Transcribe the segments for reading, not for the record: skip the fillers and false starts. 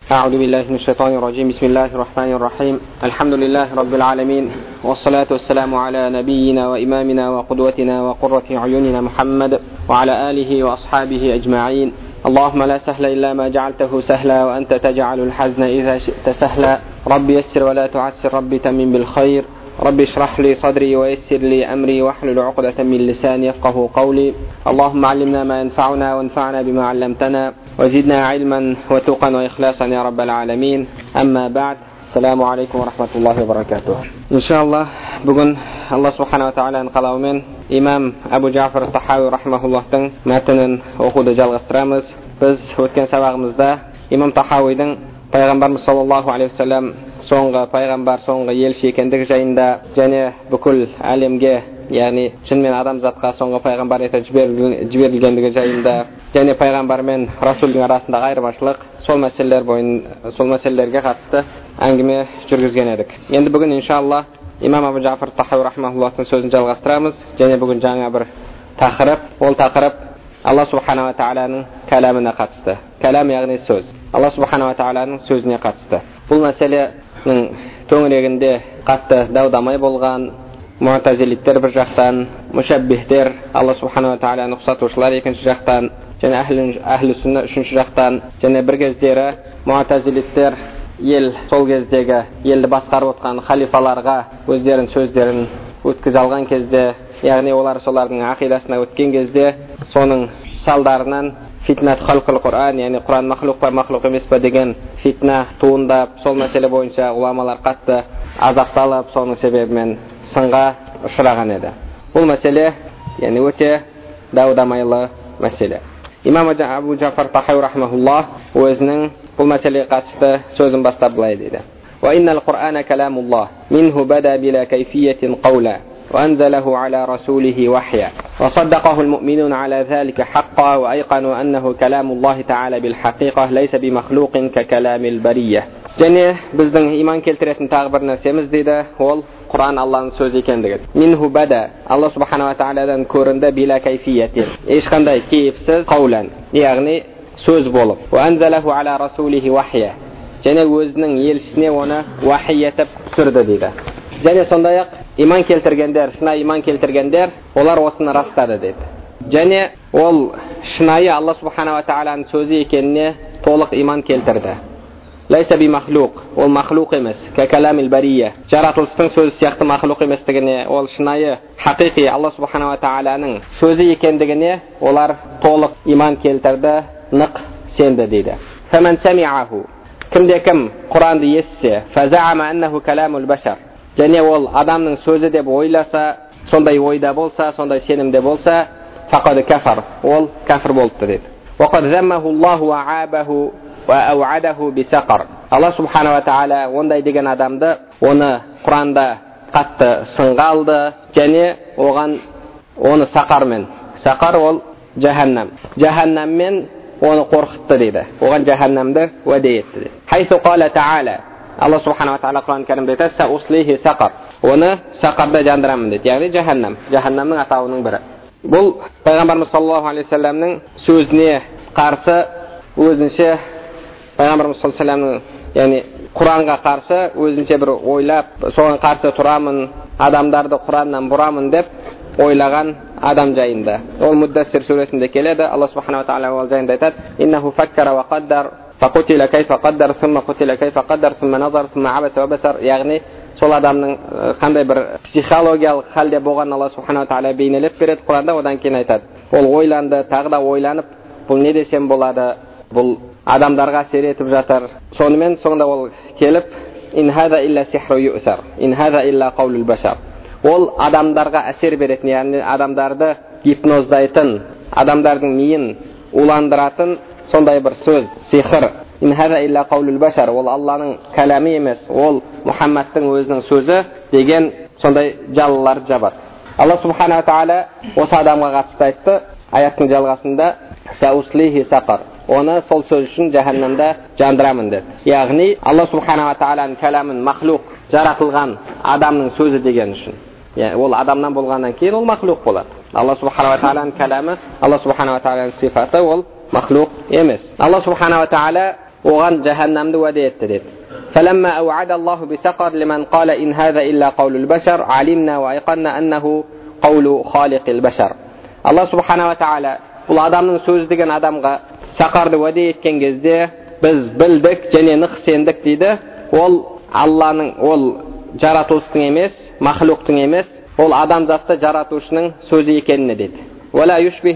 أعوذ بالله من الشيطان الرجيم. بسم الله الرحمن الرحيم. الحمد لله رب العالمين، والصلاة والسلام على نبينا وإمامنا وقدوتنا وقرة عيوننا محمد وعلى آله وأصحابه أجمعين. اللهم لا سهل إلا ما جعلته سهلا، وأنت تجعل الحزن إذا شئت سهلا. رب يسر ولا تعسر، رب تمن بالخير. رب اشرح لي صدري ويسر لي أمري واحلل عقدة من لساني يفقه قولي. اللهم علمنا ما ينفعنا وانفعنا بما علمتنا، وزدنا علما وتقا وإخلاصا يا رب العالمين. أما بعد، السلام عليكم ورحمة الله وبركاته. إن شاء الله بقول الله سبحانه وتعالى انقلوا من إمام أبو جعفر الطحاوي رحمه الله تن متنن أخذ жалғастырамыз. Biz өткен сабағымызда имам Тахауидің пайғамбарымыз саллаллаху алейхи вассалам соңғы пайғамбар, соңғы елші екендігі жайында және бүкіл әлемге, яғни жын мен адамзатқа соңғы пайғамбар етіп жіберілгендігі жайында және пайғамбар мен расулдың арасындағы айырмашылық, сол мәселелерге қатысты әңгіме жүргізген едік. Енді бүгін иншалла имам Абу Джафар Тахауи рахмахуллахтың сөзін жалғастырамыз және бүгін жаңа бір тақырып, ол тақырып Алла субхана ва тағаланың кәламына қатысты. Кәлам яғни сөз. Алла субхана ва тағаланың сөзіне қатысты. Бұл мәселенің төңірегінде қатты дау-дамай болған муътазилиттер бір жақтан, мушаббихтер, Алла субхана ва тағаланы ұқсатушылар екінші жақтан, және әхлі сүнна үшінші жақтан, және бір кездері муътазилиттер сол кездегі елді басқарып отқан халифаларға өздерінің сөздерін өткізе алған кезде, яғни олар солардың ақидасына өткен кезде, соның салдарынан фитнат халқыл Құран, яғни Құран махлуқ па махлуқ емес па деген фитна туындап, сол мәселе бойынша ғұламалар қатты азапталып, соның себебімен сынға ұшыраған еді. Бұл мәселе яғни өте дау-дамайлы мәселе. Имам Абу Джафар Тахауи рахмахуллах өзінің бұл мәселеге қатысты сөзін бастап былай дейді: وإن القرآن كلام الله منه بدا بلا كيفية قولا وأنزله على رسوله وحيا وصدقه المؤمنون على ذلك حقا وأيقنوا أنه كلام الله تعالى بالحقيقة ليس بمخلوق ككلام البرية. және біздің иман келтіретін тағы бір нәрсеміз дейді, ол Құран Алланың сөзі екендігі. Минху бада, Алла субхана ва тағаладан көрінді, bila кайфиятин, ешқандай кейіпсіз, қаулан, яғни сөз болып. وأنزله على رسوله وحيا, және өзінің елшісіне оны вахи етіп түсірді дейді. Және сондай-ақ иман келтіргендер, шынайы иман келтіргендер, олар осыны растады дейді. Және ол шынайы Алла субхана ва тағаланың сөзі екеніне толық иман келтірді. Лайса би махлуқ, ол махлуқ емес, кәкәламил бария, жаратылыстың сөзі сияқты махлуқ еместігіне, ол шынайы, хақиқи Алла субхана ва тағаланың сөзі екендігіне олар толық иман келтірді, нық сенді дейді. Фәмән сәми'аху, кімде-кім Құранды естісе, фазаама аннаху каламул башар, және ол адамның сөзі деп ойласа, сондай ойда болса, сондай сенімде болса, фақад кафар, ол кафір болыпты дейді. Вақад заммаху Аллаху ва аабаху ва ауадаху бисақар. Алла субхана ва тағала ондай деген адамды, оны Құранда қатты сынға алды, және оны сақармен, сақар ол жаханнам, жаханнаммен оны қорқытты дейді. Оған жаханнамды уәде етті дейді. Хайсу қала тағала, Алла субхана ва тағала Құран кәрімде айтады, сауслихи сақар, оны сақарда жандырамын дейді, яғни жаханнам, жаханнамның атауының бірі. Бұл пайғамбарымыз саллаллаху алейхи вассаламның сөзіне қарсы өзінше, пайғамбарымыз саллаллаху алейхи вассаламның, яғни Құранға қарсы өзінше бір ойлап, соған қарсы тұрамын, адамдарды Құраннан бұрамын деп ойлаған адам жайында. Ол Муддассир сүресінде келеді. Алла субхана ва тағала ол жайында айтады: иннаху факкара ва қаддар фақутила кайфа қаддар сумма қутила кайфа қаддар сумма назар сумма абаса ва басар. Яғни сол адамның қандай бір психологиялық халде болған Алла субхана ва тағала бейнелеп береді Құранда. Одан кейін айтады: ол ойланды, тағы да ойланып, бұл не десем болады, бұл адамдарға әсер етіп жатыр. Сонымен соңында ол келіп: ин хаза илля сихру юсар, ин хаза илля қаулул башар. Ол адамдарға әсер беретін, яғни адамдарды гипноздайтын, адамдардың миын уландыратын сондай бір сөз, сихр. Ин хаза илля қаулул башар, ол Алланың кәләмі емес, ол Мұхаммадтың өзінің сөзі деген сондай жалалар жабады. Алла субхана ва тағала осы адамға қатысты айтты аяттың жалғасында: сауслихи сақар, оны сол сөз үшін жаханнамда жандырамын деді. Яғни Алла субхана ва тағаланың кәләмін махлуқ, жаратылған адамның сөзі деген үшін, ол адамнан болғаннан кейін ол махлуқ болады. Алла субхана ва тағаланың кәләмі, Алла субхана ва тағаланың сифаты ол махлуқ емес. Алла субхана ва тағала оған жаһаннамды уәде етті деді. فلما أوعد الله بسقر لمن قال إن هذا إلا قول البشر علمنا وأيقنا أنه قول خالق البشر. Алла субхана ва тағала бұл адамның сөзі деген адамға сақарды уәде еткен кезде біз білдік және нық сендік дейді. Ол Алланың, ол жаратылыстың емес, махлуқтың емес, ол адамзатты жаратушының сөзі екеніне деді. ولا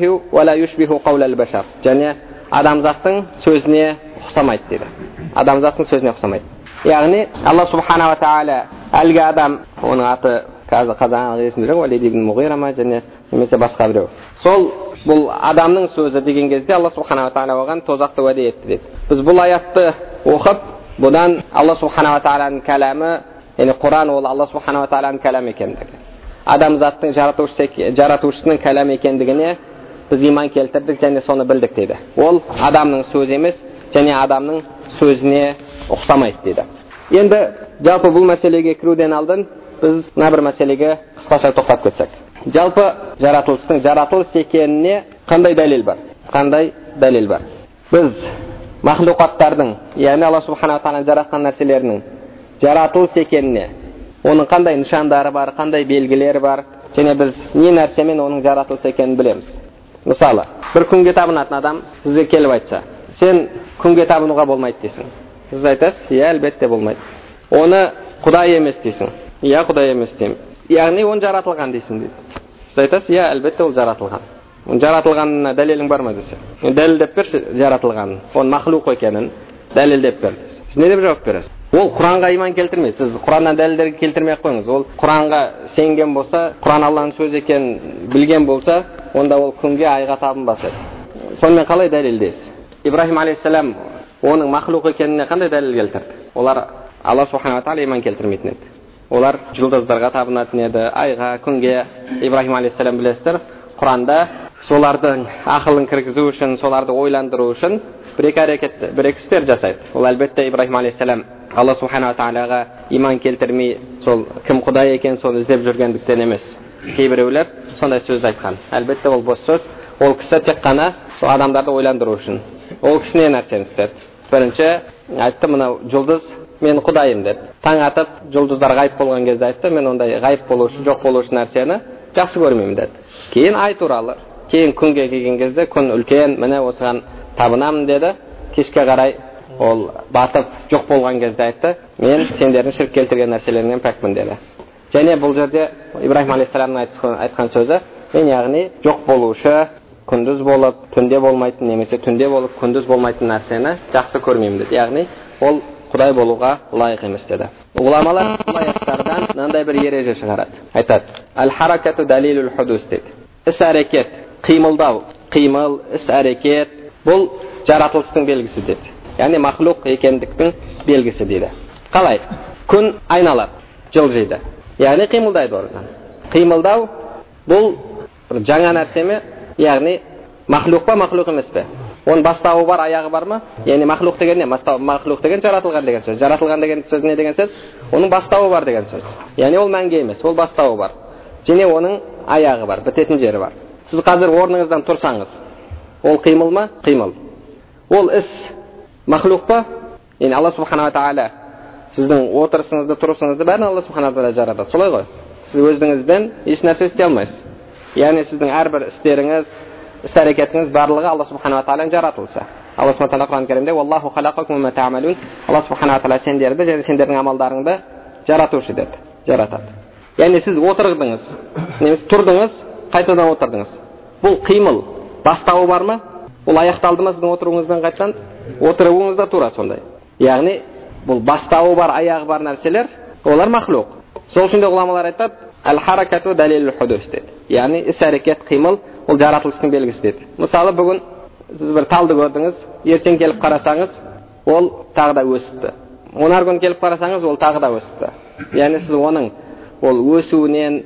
يشبه قول البشر. Және адамзаттың сөзіне ұқсамайды деді. Адамзаттың сөзіне ұқсамайды. Яғни Алла субхана ва тағала әлгі адам, оның аты қазір қазан есімде жоқ, Валид ибн Муғира ма және немесе басқа біреу. Сол бұл адамның сөзі деген кезде Алла субхана ва тағала оған тозақты уәде етті деді. Біз бұл аятты оқып, бұдан Алла субхана ва тағаланың кәләмі, яғни Құран ол Алла субхана ва тағаланың кәләмі екендігі, адамзаттың жаратушысының кәләмі екендігіне біз иман келтірдік және соны білдік дейді. Ол адамның сөзі емес және адамның сөзіне ұқсамайды дейді. Енді жалпы бұл мәселеге кіруден алдын біз мына бір мәселеге қысқаша тоқтап кетсек. Жалпы жаратылыстың жаратылыс екеніне қандай дәлел бар? Қандай дәлел бар? Біз махлуқаттардың, яғни Алла субхана ва тағала жаратқан нәрселерінің жаратылыс екеніне, оның қандай нышандары бар, қандай белгілері бар, және біз не нәрсемен оның жаратылыс екенін білеміз. Мысалы, бір күнге табынатын адам сізге келіп айтса, сен күнге табынуға болмайды дейсің. Сіз айтасыз, иә, әлбетте болмайды. Оны Құдай емес дейсің. Иә, Құдай емес деймін. Яғни оны жаратылған дейсің дейді. Сіз айтасыз, иә, әлбетте ол жаратылған. Оның жаратылғанына дәлелің бар ма десе. Дәлелдеп берші жаратылғанын, оның махлуқ екенін дәлелдеп бер. Сіз не деп жауап бересіз? Ол Құранға иман келтірмейді. Сіз Құраннан дәлелдер келтірмей қойыңыз. Ол Құранға сенген болса, Құран Алланың сөзі екенін білген болса, онда ол күнге, айға табынбас еді. Сонымен қалай дәлелдейсіз? Ибрахим алейхиссалам оның махлуқ екеніне қандай дәлел келтірді? Олар Алла субхана ва тағала иман келтірмейтін еді. Олар жұлдыздарға табынатын еді, айға, күнге. Ибрахим алейхиссалам білесіздер, Құранда солардың ақылын кіргізу үшін, соларды ойландыру үшін бір-екі істер жасайды. Ол әлбетте Ибрахим алейхиссалам Алла субхана ва тағалаға иман келтірмей, сол кім Құдай екен соны іздеп жүргендіктен емес. Кейбіреулер сондай сөз айтқан. Әлбетте ол бос сөз. Ол кісі тек қана сол адамдарды ойландыру үшін. Ол кісі не нәрсені істеді? Бірінші айтты, мынау жұлдыз мен Құдайым деді. Таң атып, жұлдыздар ғайып болған кезде айтты, мен ондай ғайып болушы, жоқ болушы нәрсені жақсы көрмеймін деді. Кейін ай туралы, кейін күнге келген кезде күн үлкен, міне осыған табынамын деді. Кешке қарай ол батып жоқ болған кезде айтты, мен сендердің шірк келтірген нәрселеріңнен пәкпін деді. Және бұл жерде Ибрахим алейхиссаламның айтқан сөзі, мен яғни жоқ болушы, күндіз болып, түнде болмайтын, немесе түнде болып, күндіз болмайтын нәрсені жақсы көрмеймін деді. Яғни ол Құдай болуға лайық емес деді. Ғұламалар бұл аяттардан мынандай бір ереже шығарады. Айтады, әл-харакату далилул худус дейді. Іс-әрекет, қимылдау, қимыл, іс-әрекет, бұл жаратылыстың белгісі дейді. Яғни махлуқ екендіктің белгісі дейді. Қалай? Күн айналады, жылжиды. Яғни қимылдайды орнынан. Қимылдау бұл жаңа нәрсе ме? Яғни махлуқ па, махлуқ емес пе? Оның бастауы бар, аяғы бар ма? Яғни махлуқ деген не? Махлуқ деген жаратылған деген сөз. Жаратылған деген сөз не деген сөз? Оның бастауы бар деген сөз. Яғни ол мәңгі емес, ол бастауы бар. Және оның аяғы бар, бітетін жері бар. Сіз қазір орныңыздан тұрсаңыз, ол қимыл ма? Қимыл. Ол іс махлуқ па? Яғни Алла субхана ва тағала сіздің отырысыңызды, тұрысыңызды бәрін Алла субхана ва тағала жаратады. Солай ғой? Сіз өзіңізден еш нәрсе істей алмайсыз. Яғни сіздің әрбір істеріңіз, іс-әрекетіңіз барлығы Алла субхана ва тағаланың жаратылысы. Алла субхана ва тағала Құран кәрімде «Валлаху халақакум ва та'малун». Алла субхана ва тағала сендерді және сендердің амалдарыңды жаратушы деді, жаратады. Яғни сіз отырдыңыз, немесе тұрдыңыз, қайтадан отырдыңыз. Бұл қимыл бастауы бар ма? Бұл аяқталды ма сіздің отыруыңызбен қайтадан? Отыруыңыз да тура сондай. Яғни бұл бастауы бар, аяғы бар нәрселер, олар махлуқ. Сол үшін де ғұламалар айтады, әл-харакату далилул худус дейді. Яғни іс-әрекет, қимыл ол жаратылыстың белгісі дейді. Мысалы, бүгін сіз бір талды көрдіңіз, ертең келіп қарасаңыз, ол тағы да өсіпті. Онар күн келіп қарасаңыз, ол тағы да өсіпті. Яғни сіз оның ол өсуінен,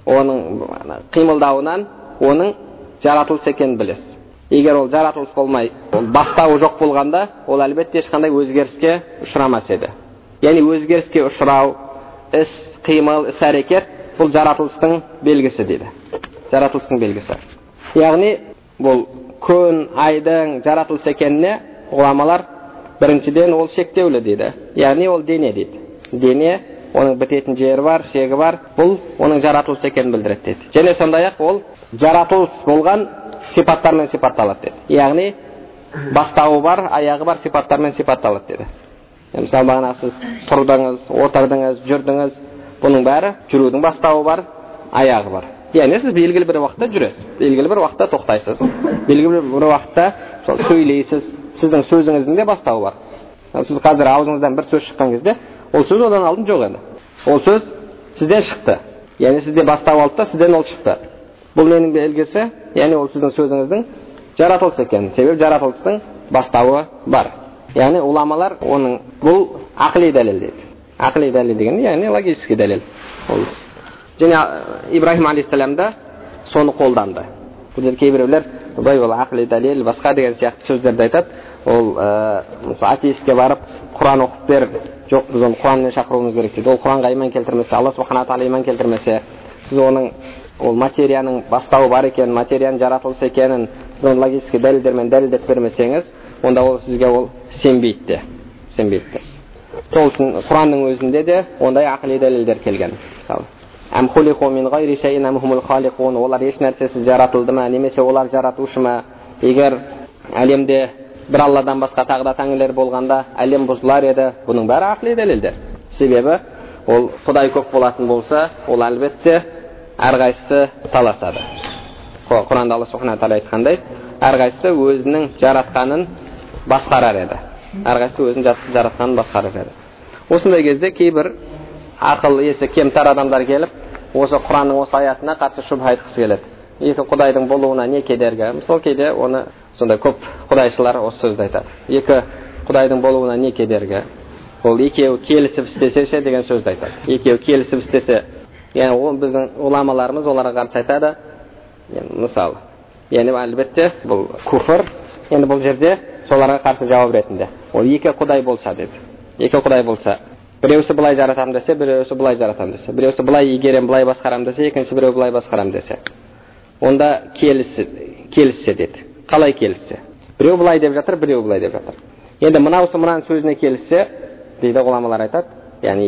оның қимылдауынан, оның жаратылыс екенін білесіз. Егер ол жаратылыс болмай, ол бастауы жоқ болғанда, ол әлбетте ешқандай өзгеріске ұшырамас еді. Яғни өзгеріске ұшырау, іс, қимыл, іс-әрекет бұл жаратылыстың белгісі дейді. Жаратылыстың белгісі. Яғни бұл күн, айдың жаратылыс екеніне ғұламалар Біріншіден ол шектеулі дейді. Яғни ол дене дейді. Дене, оның бітетін жері бар, шегі бар. Бұл оның жаратылыс екенін білдіреді дейді. Және сондай-ақ ол жаратылыс болған сипаттармен сипатталады дейді. Яғни бастауы бар, аяғы бар сипаттармен сипатталады дейді. Мысалы бағана сіз тұрдыңыз, отырдыңыз, жүрдіңіз. Бұның бәрі жүрудің бастауы бар, аяғы бар. Яғни сіз белгілі бір уақытта жүресіз, белгілі бір уақытта тоқтайсыз, белгілі бір уақытта сөйлейсіз. Сіздің сөзіңіздің де бастауы бар. Сіз қазір аузыңыздан бір сөз шыққан кезде, ол сөз одан алдын жоқ еді. Ол сөз сізден шықты. Яғни сізде бастау алды да, сізден ол шықты. Бұл ненің белгісі? Яғни ол сіздің сөзіңіздің жаратылыс екені. Себебі жаратылыстың бастауы бар. Яғни уламалар оның бұл ақли дәлел дейді. Ақли дәлел дегенде, яғни логический дәлел. Және Ибрахим алейхиссалам да соны қолданды. Бұл жерде кейбіреулер бұл ақли дәлел, басқа деген сияқты сөздерді айтады. Ол атеистке барып Құран оқып бер, жоқ біз оны Құранмен шақыруымыз керек дейді. Ол Құранға иман келтірмесе, Алла субхана тағала иман келтірмесе, сіз оның ол материяның бастауы бар екенін, материяның жаратылысы екенін сіз оны логический дәлелдермен дәлелдеп бермесеңіз, онда ол сізге ол сенбейді. Сол үшін Құранның өзінде де ондай ақли дәлелдер келген. Мысалы, әм хулиқу мин ғайри шайин әм хумул халиқун, олар еш нәрсесіз жаратылды ма, немесе олар жаратушы ма? Егер әлемде бір Алладан басқа тағы да тәңірлер болғанда әлем бұзылар еді. Бұның бәрі ақли дәлелдер. Себебі ол Құдай көп болатын болса, ол әлбетте әрқайсысы таласады. Құранда Алла субхана тағала айтқандай, әрқайсысы өзінің жаратқанын басқарар еді. Әрқайсысы өзінің жаратқанын басқарар еді. Осындай кезде кейбір ақыл есі кемтар адамдар келіп, осы Құранның осы аятына қарсы шүбһа айтқысы келеді. Екі Құдайдың болуына не кедергі? Мысалы кейде оны сондай көп құдайшылар осы сөзді айтады. Екі Құдайдың болуына не кедергі? Ол екеуі келісіп істесе деген сөзді айтады. Екеуі келісіп істесе, яғни ол біздің уламаларымыз оларға қарсы айтады. Мысалы, яғни әлбетте бұл күфір. Енді бұл жерде соларға қарсы жауап ретінде. Ол екі Құдай болса деді. Екі Құдай болса, біреусі былай жаратам десе, біреусі былай жаратам десе, біреусі былай игерем, былай басқарам десе, екінші біреу былай басқарам десе. Онда келіссе деді. Қалай келіссе? Біреу былай деп жатыр, біреу былай деп жатыр. Енді мынаусы мынаның сөзіне келіссе, дейді ғұламалар айтады. Яғни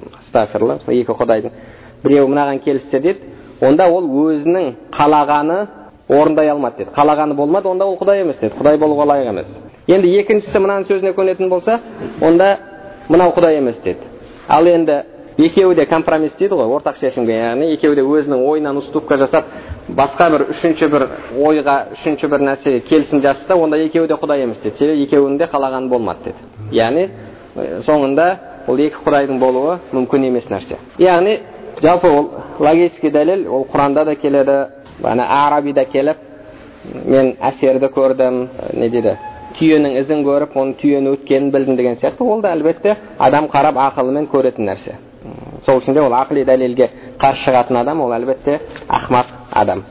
екі Құдайдың біреу мынаған келіссе деді, онда ол өзінің қалағаны орындай алмады деді. Қалағаны болмады, онда ол Құдай емес деді. Құдай болуға лайық емес. Енді екіншісі мынаның сөзіне көнетін болса, онда мынау Құдай емес деді. Ал енді екеуі де компромисс дейді ғой, ортақ шешімге. Яғни екеуі де өзінің ойынан уступка жасап, басқа бір үшінші бір ойға, үшінші бір нәрсеге келісім жасаса, онда екеуі де Құдай емес деді. Себебі екеуінің де қалағаны болмады деді. Яғни соңында ол екі Құдайдың болуы мүмкін емес нәрсе. Яғни жалпы ол логический дәлел, ол Құранда да келеді, Арабида келіп, мен әсерді көрдім, не дейді, түйенің ізін көріп, оның түйені өткенін білдім деген сияқты, ол да әлбетте адам қарап ақылымен көретін нәрсе. Сол үшін де ол ақли дәлелге қарсы шығатын адам, ол әлбетте ақмақ адам.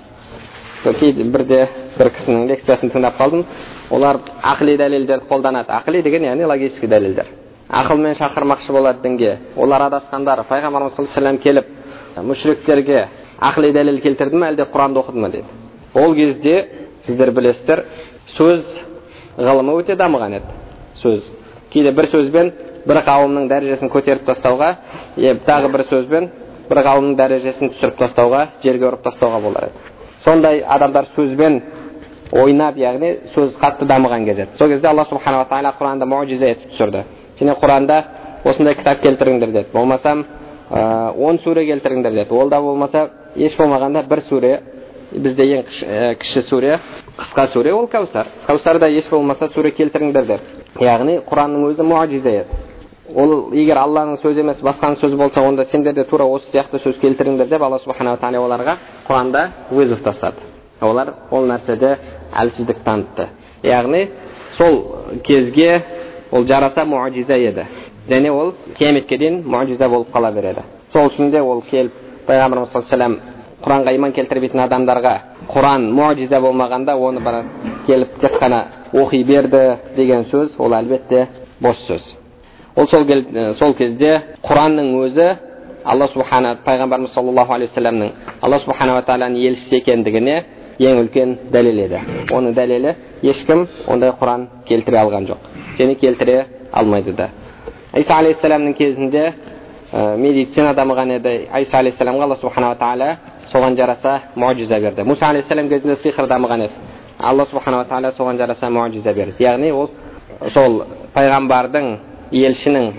Бірде бір кісінің лекциясын тыңдап қалдым, олар ақли дәлелдерді қолданады. Ақли деген яғни логический дәлелдер. Ақылмен шақырмақшы болады дінге. Олар адасқандар, пайғамбарымыз саллаллаху алейхи вассалам келіп, мүшриктерге ақли дәлел келтірді ме, әлде Құранды оқыды ма деді. Ол кезде сіздер білесіздер, сөз ғылымы өте дамыған еді. Сөз. Кейде бір сөзбен бір қауымның дәрежесін көтеріп тастауға, тағы бір сөзбен бір қауымның дәрежесін түсіріп тастауға, жерге ұрып тастауға болар еді. Сондай адамдар сөзбен ойнап, яғни сөз қатты дамыған кезде. Сол кезде Алла субханала тағала Құранда муъжиза етіп түсірді. Және Құранда осындай кітап келтіріңдер деді. Болмасам 10 сүре келтіріңдер деді. Ол да болмаса еш болмағанда бір сүре, бізде ең кіші сүре, қысқа сүре ол Кәусар. Кәусарда еш болмаса сүре келтіріңдер деді. Яғни Құранның өзі муъжиза еді. Ол егер Алланың сөзі емес, басқаның сөзі болса, онда сендер де тура осы сияқты сөз келтіріңдер деп Алла субханала тағала оларға Құранда вызов тастады. Олар ол нәрседе әлсіздік танытты. Яғни сол кезге ол жараса муъжиза еді. Және ол қияметке дейін муъжиза болып қала береді. Сол үшін де ол келіп пайғамбарымыз саллаллаху алейхи вассалам Құранға иман келтірмейтін адамдарға Құран муъжиза болмағанда оны бір келіп тек қана оқи берді деген сөз, ол әлбетте бос сөз. Ол сол кезде Құранның өзі Алла субхана пайғамбарымыз саллаллаху алейхи вассаламның Алла субхана тағаланың елшісі екендігіне ең үлкен дәлел еді. Оның дәлелі ешкім ондай Құран келтіре алған жоқ. және келтіре алмайды да. Иса алейхиссаламның кезінде медицина дамыған еді. Иса алейхиссаламға Алла субханала тағала соған жараса муъжиза берді. Муса алейхиссалам кезінде сихыр дамыған еді. Алла субханала тағала соған жараса муъжиза берді. Яғни ол сол пайғамбардың, елшінің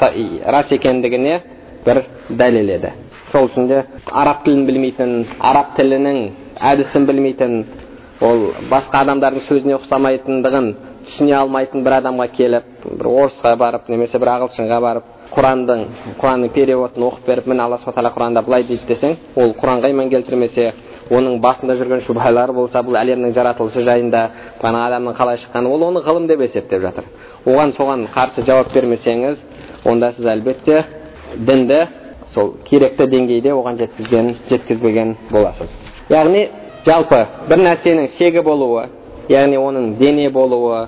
рас екендігіне бір дәлел еді. Сол үшін де араб тілін білмейтін, араб тілінің әдісін білмейтін, ол басқа адамдардың сөзіне ұқсамайтындығын түсіне алмайтын бір адамға келіп, бір орысқа барып, немесе бір ағылшынға барып, Құранның переводын оқып беріп, міне Алла субхана тағала Құранда былай дейді десең, ол Құранға иман келтірмесе, оның басында жүрген шубхалары болса, бұл әлемнің жаратылысы жайында, ғана адамның қалай шыққаны, ол оны ғылым деп есептеп жатыр. Соған қарсы жауап бермесеңіз, онда сіз әлбетте дінді сол керекті деңгейде оған жеткізбеген боласыз. Яғни жалпы бір нәрсенің шегі болуы, яғни оның дене болуы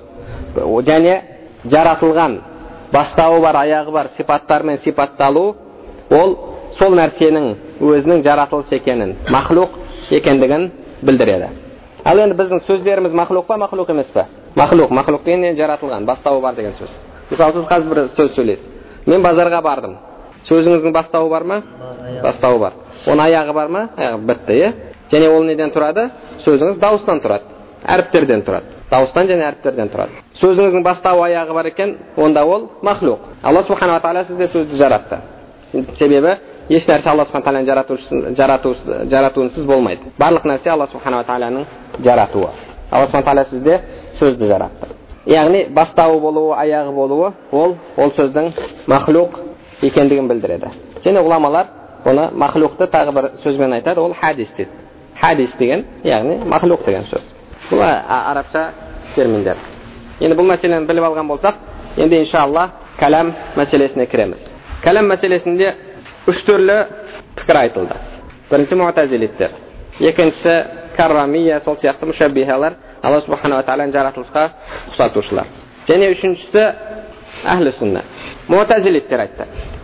және жаратылған бастауы бар, аяғы бар сипаттармен сипатталу, ол сол нәрсенің өзінің жаратылыс екенін, махлуқ екендігін білдіреді. Ал енді біздің сөздеріміз махлуқ па, махлуқ емес па? Махлуқ дегеннен жаратылған, бастауы бар деген сөз. Мысалы, сіз қазір бір сөз сөйлесіз. Мен базарға бардым. Сөзіңіздің бастауы бар ма? Бастауы бар. Оның аяғы бар ма? Аяғы бітті, және ол неден тұрады? Сөзіңіз дауыстан тұрады, әріптерден тұрады. Дауыстан және әріптерден тұрады. Сөзіңіздің бастауы аяғы бар екен, онда ол махлуқ. Алла субханала тағала сізде сөзді жаратты. Себебі еш нәрсе Алла субханала тағаланың жаратуынсыз болмайды. Барлық нәрсе Алла субханала тағаланың жаратуы. Алла субханала тағала сізде сөзді жаратты. Яғни бастауы болуы, аяғы болуы, ол сөздің махлуқ екендігін білдіреді. Және ғұламалар оны махлуқты тағы бір сөзбен айтады, ол хадис дейді. Хадис деген, яғни махлуқ деген сөз. Бұл арабша терминдер. Енді бұл мәселені біліп алған болсақ, енді иншалла кәлам мәселесіне кіреміз. Кәлам мәселесінде үш түрлі пікір айтылды. Бірінші муътазилиттер, екіншісі каррамия, сол сияқты мушаббихалар, Алла субханала тағаланың жаратылысқа ұқсатушылар. Және үшіншісі әхлі сүнна. Муътазилиттер айтты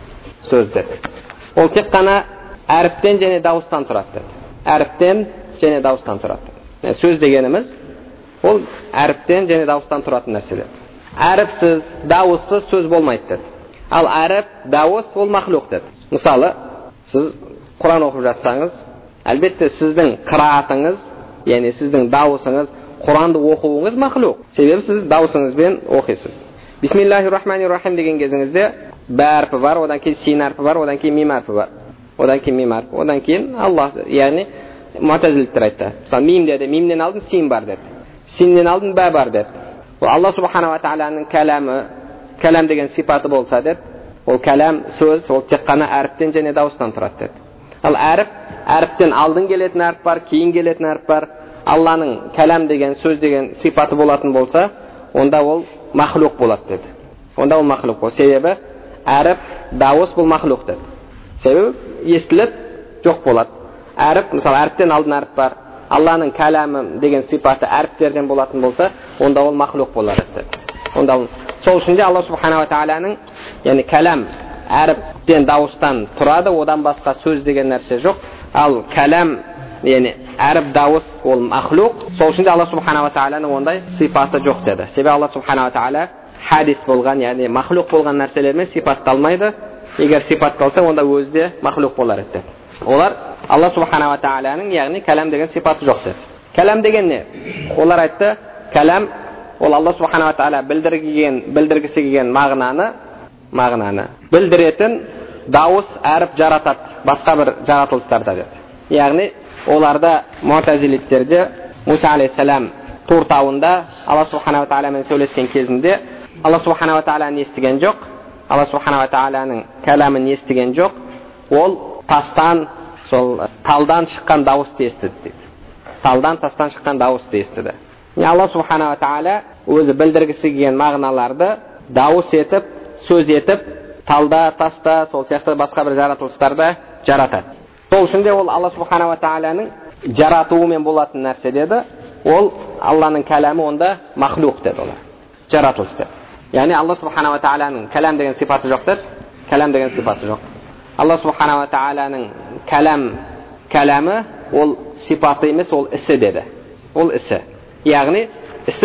сөзді. Ол тек қана әріптен және дауыстан тұрады. Әріптен және дауыстан тұрады. Сөз дегеніміз ол әріптен және дауыстан тұратын нәрселер. Әріпсіз, дауыссыз сөз болмайды деді. Ал әріп, дауыс ол махлуқ деді. Мысалы, сіз Құран оқып жатсаңыз, әлбетте сіздің қыраатыңыз, яғни сіздің дауысыңыз, Құранды оқуыңыз махлуқ. Себебі сіз дауысыңызбен оқисыз. Бисмиллахир-рахманир-рахим деген кезіңізде бә әрпі бар, одан кейін син әрпі бар, одан кейін мим әрпі бар. Одан кейін мим әрпі, одан кейін Алла, яғни муътазилиттер айтты. Мысалы, мим деді, мимнен алдын син бар деді. Синнен алдын бә бар деді. Ол Алла субханала тағаланың кәлам деген сипаты болса деді, ол кәлам сөз, ол тек қана әріптен және дауыстан тұрады деді. Ал әріптен алдын келетін әріп бар, кейін келетін әріп бар. Алланың кәлам деген сөз деген сипаты болатын болса, онда ол махлуқ болады деді. Онда ол махлуқ болады. Себебі әріп, дауыс бұл махлуқ деді. Себебі естіліп жоқ болады. Әріп, мысалы, әріптен алдын әріп бар. Алланың кәламы деген сипаты әріптерден болатын болса, онда ол махлуқ болады деді. Сол үшін де Алла субханала тағаланың, яғни кәлам әріптен дауыстан тұрады, одан басқа сөз деген нәрсе жоқ. Ал кәлам, яғни әріп дауыс ол махлуқ. Сол үшін де Алла субханала тағаланың ондай сипаты жоқ деді. Себебі Алла субханала тағала хадис болған, яғни махлуқ болған нәрселермен сипатталмайды. Егер сипатталса, онда өзі де махлуқ болар еді. Олар Алла субханала тағаланың, яғни кәлам деген сипаты жоқ деді. Кәлам деген не? Олар айтты, кәлам ол Алла субханала тағала білдіргісі келген мағынаны білдіретін дауыс, әріп жаратады басқа бір жаратылыстарда деді. Яғни оларда муътазилиттерде Муса алейхиссалам Тур тауында Алла субханала тағаламен сөйлескен кезінде Алла субханала тағаланы естіген жоқ, Алла субханала тағаланың кәламын естіген жоқ. Ол талдан шыққан дауысты естіді дейді. Тастан шыққан дауысты естіді. Алла субханала тағала өзі білдіргісі келген мағыналарды дауыс етіп, сөз етіп, талда, таста, сол сияқты басқа бір жаратылыстарда жаратады. Сол үшін де ол Алла субханала тағаланың жаратуымен болатын нәрсе деді. Ол Алланың кәламы онда махлуқ деді, олар жаратылыс деді. Яғни Алла субханала тағаланың кәлам деген сипаты жоқ деді. Кәлам деген сипаты жоқ. Алла субханала тағаланың кәламы ол сипаты емес, ол ісі деді. Ол ісі. Яғни ісі ол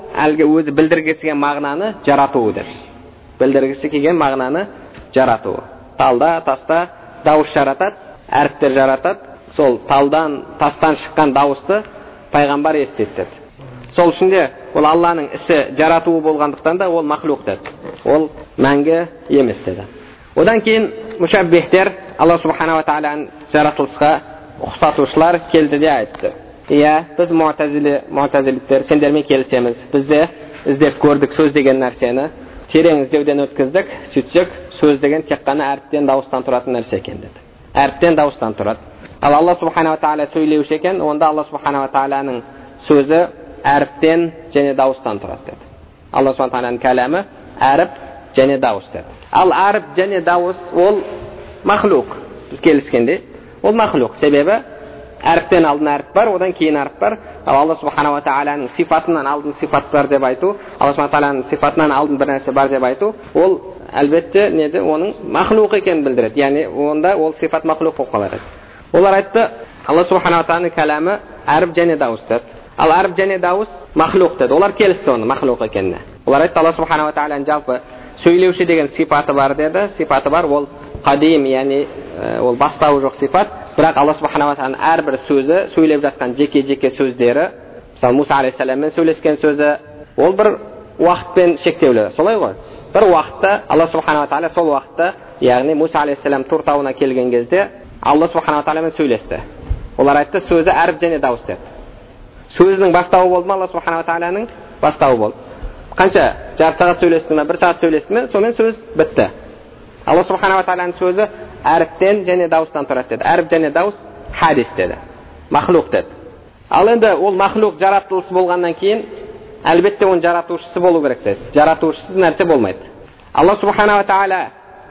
әлгі өзі білдіргісі келген мағынаны жаратуы деп. Білдіргісі келген мағынаны жаратуы. Талда, таста дауыс жаратады, әріптер жаратады. Сол талдан, тастан шыққан дауысты пайғамбар естеді деді. Сол үшін де ол Алланың ісі жаратуы болғандықтан да ол махлуқ деді. Ол мәңгі емес деді. Одан кейін мүшәббихтер Алла субхана ва тағаланың жаратылысқа ұқсатушылар келді де айтты. Иә, біз муътазилиттер сендермен келісеміз. Біз де іздеп көрдік сөз деген нәрсені, терең іздеуден өткіздік, сөйтсек сөз деген тек қана әріптен дауыстан тұратын нәрсе екен деді. Әріптен дауыстан тұрады. Ал Алла субхана ва тағала сөйлеуші екен, онда Алла субхана ва тағаланың сөзі әріптен және дауыстан тұрады деді. Алла субхана ва тағаланың кәләмі әріп және дауыс деді. Ал әріп және дауыс ол махлуқ. Біз келіскенде ол махлуқ. Себебі әріптен алдын әріп бар, одан кейін әріп бар. Ал Алла субхана ва тағаланың сифатынан алдын сифат бар деп айту, Алла субхана ва тағаланың сифатынан алдын бір нәрсе бар деп айту, ол әлбетте неде оның махлуқ екенін білдіреді. Яғни онда ол сифат махлуқ болып қалады. Олар айтты, Алла субхана ва тағаланың кәләмі әріп және дауыс деді. Ал әріп және дауыс махлуқ деді. Олар келісті оны махлуқ екеніне. Олар айтты, Алла субхана ва тағаланың жалпы сөйлеуші деген сипаты бар деді. Сипаты бар, ол қадим, яғни ол бастауы жоқ сипат. Бірақ Алла субхана ва тағаланың әрбір сөзі, сөйлеп жатқан жеке сөздері, мысалы Муса алейхиссаламмен сөйлескен сөзі, ол бір уақытпен шектеулі. Солай ғой. Бір уақытта Алла субхана ва тағала сол уақытта, яғни Муса алейхиссалам Тур тауына келген кезде Алла субхана ва тағаламен сөйлесті. Олар айтты, сөзі әріп және дауыс деді. Сөзінің бастауы болды ма, Алла субхана ва тағаланың бастауы болды. Қанша жарты сағат сөйлесті ме, бір сағат сөйлесті ме, сонымен сөз бітті. Алла субхана ва тағаланың сөзі әріптен және дауыстан тұрады деді. Әріп және дауыс хадис деді. Махлуқ деді. Ал енді ол махлуқ жаратылысы болғаннан кейін, әлбетте оның жаратушысы болу керек деді. Жаратушысыз нәрсе болмайды. Алла субхана ва тағала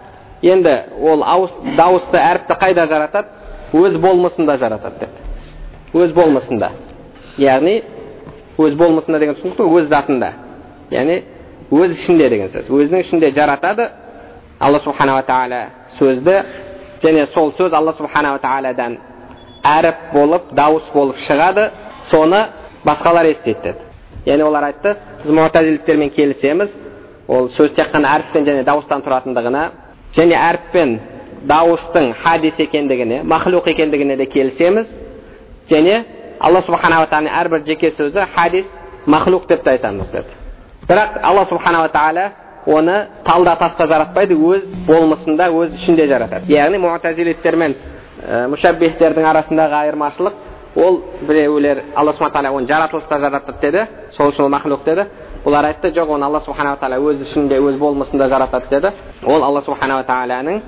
енді ол дауысты әріпті қайда жаратады? Өз болмысында жаратады деді. Өз болмысында. Яғни өз болмысында деген түсінікті, өз затында. Яғни өз ішінде деген сөз. Өзінің ішінде жаратады Алла субхана ва тағала сөзді, және сол сөз Алла субхана ва тағаладан әріп болып, дауыс болып шығады, соны басқалар естиді деді. Яғни олар айтты, біз муътазилиттермен келісеміз, ол сөз тек қана әріптен және дауыстан тұратындығына, және әріп пен дауыстың хадис екендігіне, махлуқ екендігіне де келісеміз, және Алла субхана ва тағаланың әрбір жеке сөзі хадис, махлуқ деп те айтамыз деді. Бірақ Алла субхана ва тағала оны талда таста жаратпайды, өз болмысында, өз ішінде жаратады. Яғни муътазилиттер мен мүшәббихтердің арасындағы айырмашылық, ол біреулер Алла субхана ва тағала оны жаратылыста жаратады деді, сол үшін ол махлуқ деді. Олар айтты, жоқ, оны Алла субхана ва тағала өз ішінде, өз болмысында жаратады деді. Ол Алла субхана ва тағаланың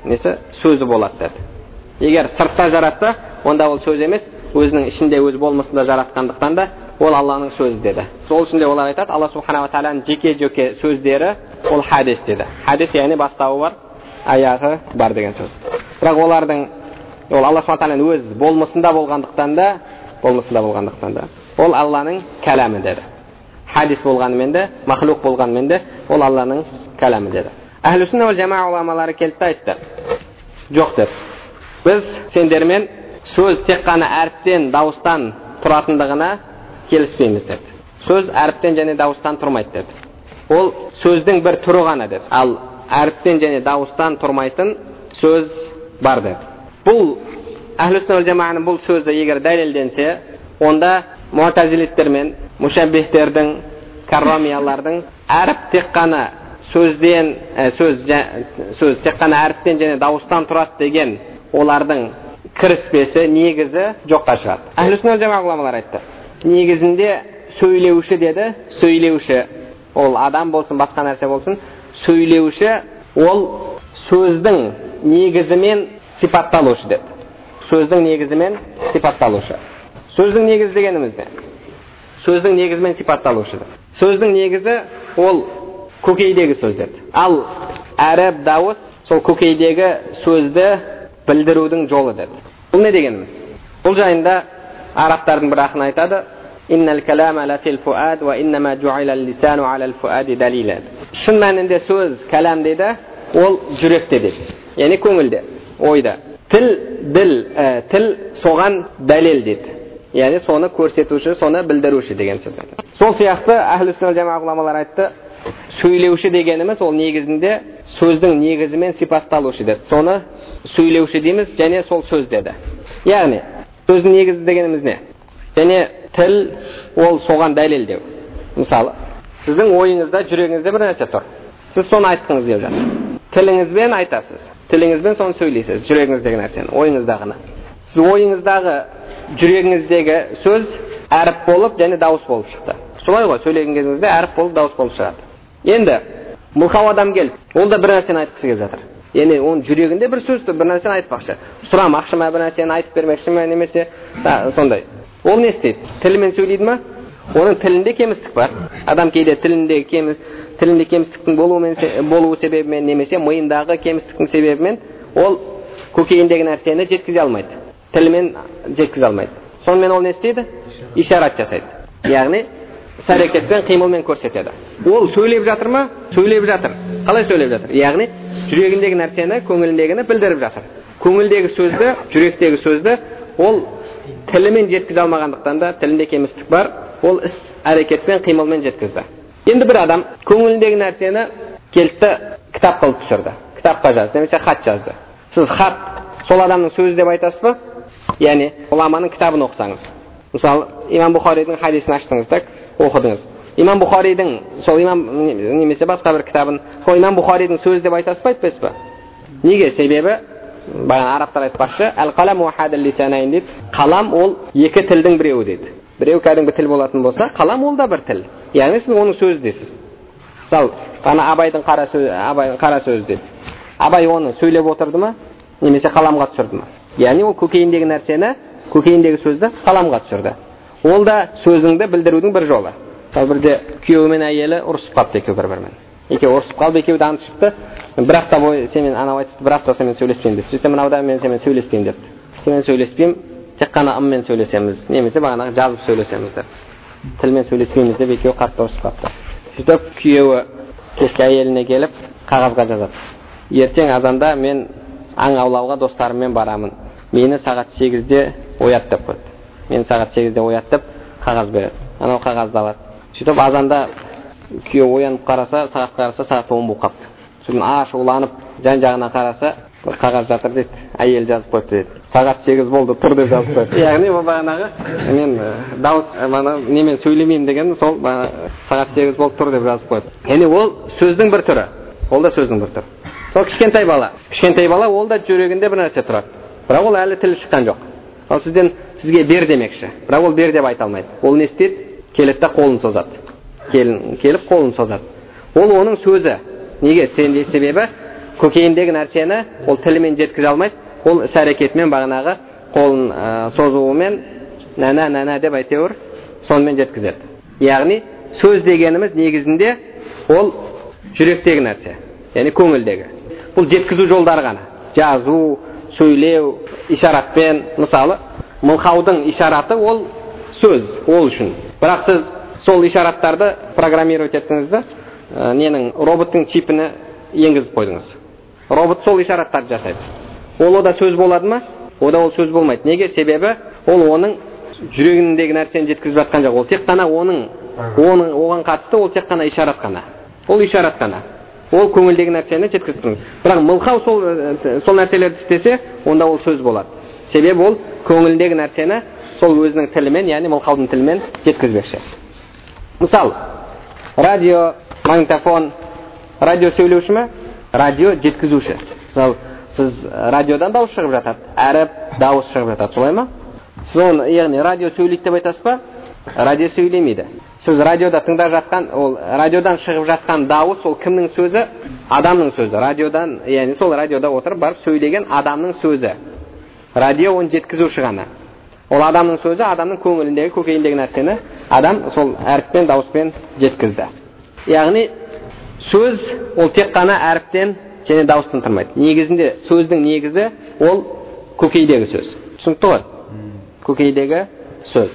сөзі болады деді. Егер сыртта жаратса, онда ол сөз емес, өзінің ішінде, өз болмысында жаратқандықтан да ол Алланың сөзі деді. Сол үшін де олар айтады, Алла субхана ва тағаланың жеке сөздері ол хадис деді. Хадис яғни бастауы бар, аяғы бар деген сөз. Бірақ олардың ол Алла субхана ва тағаланың өз болмысында болғандықтан да ол Алланың кәләмі деді. Хадис болғанымен де, махлуқ болғанымен де ол Алланың кәләмі деді. Әхлі сүнна уәл жамаа уламалары келді айтты, жоқ деді, біз сендермен сөз тек қана әріптен, дауыстан тұратындығына келіспейміз деді. Сөз әріптен және дауыстан тұрмайды деді. Ол сөздің бір түрі ғана деді. Ал әріптен және дауыстан тұрмайтын сөз бар деді. Бұл әхлі сүнна уәл жамааның бұл сөзі егер дәлелденсе, онда муътазилиттер мен мүшәббихтердің, каррамиялардың әріп тек қана сөз тек қана әріптен және дауыстан тұрады деген олардың кіріспесі, негізі жоққа шығады. Әхлі сүнна уәл жамаа ғұламалар айтты, негізінде сөйлеуші деді, сөйлеуші ол адам болсын, басқа нәрсе болсын, сөйлеуші ол сөздің негізімен сипатталушы деді. Сөздің негізімен сипатталушы. Сөздің негізі дегеніміз не? Сөздің негізімен сипатталушы деді. Сөздің негізі ол көкейдегі сөз деді. Ал әріп, дауыс сол көкейдегі сөзді білдірудің жолы деді. Бұл не дегеніміз? Бұл жайында арабтардың бір ақын айтады, «Иннал калама ла фил фуад ва иннама жу'ила лисану алал фуади далила». Шын мәнінде сөз, кәлам дейді, ол жүректе дейді. Яғни көңілде, ойда. Тіл соған дәлел дейді. яғни соны көрсетуші, соны білдіруші деген сөз. Сол сияқты әхлі сүннат жамағат ғұламалар айтты, сөйлеуші дегеніміз ол негізінде сөздің негізімен сипатталушы деді. Соны сөйлеуші дейміз, және сол сөз деді. Яғни сөздің негізі дегеніміз не? Және тіл ол соған дәлелдеу. Мысалы, сіздің ойыңызда, жүрегіңізде бір нәрсе тұр. Сіз соны айтқыңыз келіп жатыр. Тіліңізбен айтасыз. Тіліңізбен соны сөйлейсіз, жүрегіңіздегі нәрсені, ойыңыздағыны. Сіз ойыңыздағы, жүрегіңіздегі сөз әріп болып, және дауыс болып шықты. Солай ғой, сөйлеген кезіңізде әріп болып, дауыс болып шығады. Енді мылқау адам келіп, ол да бір нәрсені айтқысы келіп жатыр. Яғни оның жүрегінде бір сөз тұр, бір нәрсені айтпақшы. Сұрамақшы ма, бір нәрсені айтып бермекші ме, немесе сондай. Ол не істейді? Тілімен сөйлейді ма? Оның тілінде кемістік бар. Адам кейде тілінде кемістіктің болуы себебімен, немесе миындағы кемістіктің себебімен ол көкейіндегі нәрсені жеткізе алмайды. Тілімен жеткізе алмайды. Сонымен ол не істейді? Ишарат жасайды. Яғни іс-әрекетпен, қимылмен көрсетеді. Ол сөйлеп жатыр ма? Сөйлеп жатыр. Қалай сөйлеп жатыр? Яғни жүрегіндегі нәрсені, көңіліндегіні білдіріп жатыр. Көңілдегі сөзді, жүректегі сөзді ол тілімен жеткізе алмағандықтан да тілінде кемістік бар. Ол іс-әрекетпен, қимылмен жеткізді. Енді бір адам көңіліндегі нәрсені келді, кітап қылып түсірді. Кітапқа жазды, немесе хат жазды. Сіз хат сол адамның сөзі деп айтасыз ба? Яғни ғұламаның кітабын оқысаңыз. Мысалы, Имам Бұхаридің хадисін аштыңыз да, оқыдыңыз. Имам Бұхаридің, сол немесе басқа бір кітабын, сол Имам Бұхаридің сөзі деп айтасыз ба, айтпайсыз ба? Неге? Себебі бағана арабтар айтпақшы, әл-қалам уахадал лисанайн дейді. Қалам ол екі тілдің біреуі дейді. Біреу кәдімгі тіл болатын болса, қалам ол да бір тіл. Яғни сіз оның сөзі дейсіз. Мысалы, ғана Абайдың қара сөзі дейді. Абай оны сөйлеп отырды ма, немесе қаламға түсірді ма? Яғни ол көкейіндегі нәрсені, көкейіндегі сөзді қаламға түсірді. Ол да сөзіңді білдірудің бір жолы. Мысалы, бірде күйеуі мен әйелі ұрысып қалыпты екеуі бір-бірімен. Екеуі ұрысып қалып, екеуі де ант шықты. Бір апта бойы сенімен анау айтыпты, бір апта сенімен сөйлеспеймін деп. Сөйтсем мынау да мен сенімен сөйлеспеймін депті. Сенімен сөйлеспеймін, тек қана ыммен сөйлесеміз, немесе бағана жазып сөйлесеміз деп. Тілмен сөйлеспейміз деп екеуі қатты ұрысып қалыпты. Сөйтіп күйеуі кешке әйеліне келіп қағазға жазады. Ертең азанда мен аң аулауға достарыммен барамын. Мені сағат 8-де оят деп қойды. Мені сағат 8-де оят деп қағаз береді. Анау қағазды алады. Сөйтіп азанда күйеуі оянып қараса, сағат 10 болып қапты. Сөйтіп ашуланып жан-жағына қараса, бір қағаз жатыр дейді. Әйел жазып қойыпты дейді. Сағат 8 болды, тұр деп жазып қойыпты. Яғни ол бағанағы мен дауыс немен сөйлемеймін деген сол сағат 8 болды, тұр деп жазып қойыпты. Яғни ол сөздің бір түрі. Ол да сөздің бір түрі. Сол кішкентай бала ол да жүрегінде бір нәрсе тұрады. Бірақ ол әлі тілі шыққан жоқ. Ал сізге бер демекші. Бірақ ол бер деп айта алмайды. Ол не істейді? Келеді де қолын созады. Келіп қолын созады. Ол оның сөзі. Неге? Себебі көкейіндегі нәрсені ол тілімен жеткізе алмайды. Ол іс-әрекетімен бағанағы қолын созуымен нәна деп әйтеуір сонымен жеткізеді. Яғни сөз дегеніміз негізінде ол жүректегі нәрсе. Яғни көңілдегі. Бұл жеткізу жолдары ғана. Жазу, сөйлеу, ишаратпен, мысалы, мылқаудың ишараты ол сөз, ол үшін. Бірақ сіз сол ишараттарды программировать еттіңізді, роботтың чипіні енгізіп қойдыңыз. Робот сол ишараттарды жасайды. Ол да сөз болады ма? Ол сөз болмайды. Неге? Себебі ол оның жүрегіндегі нәрсені жеткізіп жатқан жоқ. Ол тек қана оған қатысты, ол тек қана ишарат қана. Ол ишарат қана. Ол көңілдегі нәрсені жеткізіп тұрды. Бірақ мылқау сол нәрселерді істесе, онда ол сөз болады. Себебі ол көңілдегі нәрсені сол өзінің тілімен, яғни мылқаудың тілімен жеткізбекші. Мысалы, радио, магнитофон, радио сөйлеуші ме? Радио жеткізуші. Мысалы, сіз радиодан дауыс шығып жатады, әріп дауыс шығып жатады, солай ма? Сіз оны, яғни радио сөйлейді деп айтасыз ба? Радио сөйлемейді. Сіз радиода тыңдап жатқан, ол радиодан шығып жатқан дауыс, ол кімнің сөзі? Адамның сөзі. Радиодан, яғни сол радиода отырып барып сөйлеген адамның сөзі. Радио оны жеткізуші ғана. Ол адамның сөзі, адамның көңіліндегі, көкейіндегі нәрсені адам сол әріппен, дауыспен жеткізді. Яғни сөз ол тек қана әріптен және дауыстан тұрмайды. Негізінде сөздің негізі ол көкейдегі сөз. Түсінікті ғой? Көкейдегі сөз.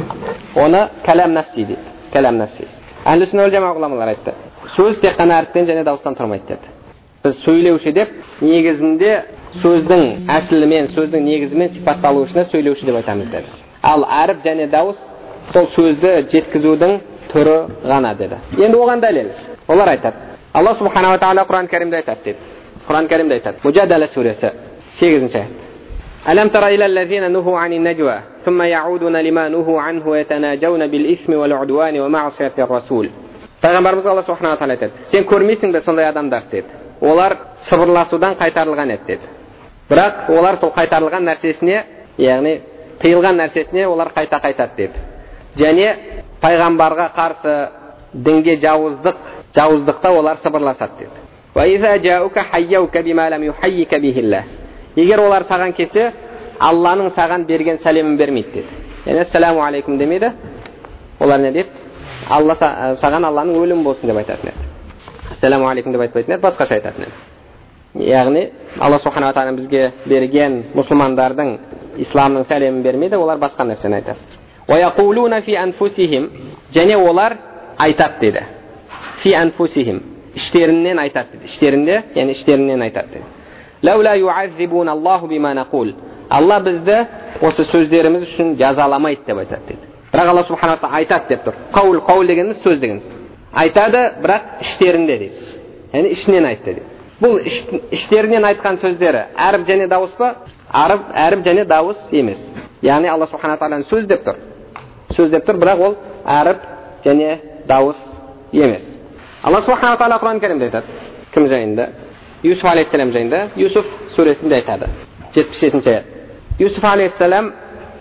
Оны кәлам нафси дейді. Кәлам нафси. Әхлі сүннат вал жамағат ғұламалар айтты. Сөз тек қана әріптен және дауыстан тұрмайды деді. Біз сөйлеуші деп негізінде сөздің әсілімен, сөздің негізімен сипатталушыны сөйлеуші деп айтамыз деді. Ал әріп және дауыс сол сөзді жеткізудің түрі ғана деді. Енді оған дәлел. Олар айтады. Алла субхана ва тағала Құран кәрімде айтады деді. Құран кәрімде айтады. Мужадала сүресі 8-ші аят. Алам тара илаллазина нуху ани najwa thumma ya'uduna lima nuhu anhu yatanajawna bil ismi wal udwani wa ma'siyati ar-rasul. Пайғамбарымыз Алла субхана ва тағала айтады. Сен көрмейсің бе сондай адамдар деді. Олар сыбырласудан қайтарылған еді деді. Бірақ олар сол қайтарылған нәрсесіне, яғни тыйылған нәрсесіне олар қайта қайтады деді. Және пайғамбарға қарсы дінге жауыздықта олар сыбырласады деді. Ва иза жаука хайяука бима лам юхаййика бихилла. Егер олар саған келсе, Алланың саған берген сәлемін бермейді деді. Яғни ассаламу алейкум демейді. Олар не дейді? Алла саған Алланың өлімі болсын деп айтатын еді. Ассаламу алейкум деп айтпайтын еді, басқаша айтатын еді. Яғни Алла субхана ва тағала бізге берген мұсылмандардың исламның сәлемін бермейді, олар басқа нәрсені айтады. Ва яқулуна фи анфусихим, және олар айтады деді. Фи анфусихим, іштерінен айтады деді. Іштерінде, яғни іштерінен айтады деді. Лаула юаззибуна Аллаху бима нақул. Алла бізді осы сөздеріміз үшін жазаламайды деп айтады деді. Бірақ Алла субхана ва тағала айтады деп тұр. Қаул дегеніміз сөз дегеніміз. Айтады, бірақ іштерінде дейді. Яғни ішінен айтты дейді. Бұл іштерінен айтқан сөздері әріп және дауыс па? Әріп және дауыс емес. Яғни Алла субхана ва тағаланың сөз деп тұр. Сөз деп тұр, бірақ ол әріп және дауыс емес. Алла субхана ва тағала Құран кәрімде айтады. Кім жайында? Юсуф алейхиссалам жайында. Юсуф сүресінде айтады. 77-ші аят. Юсуф алейхиссалам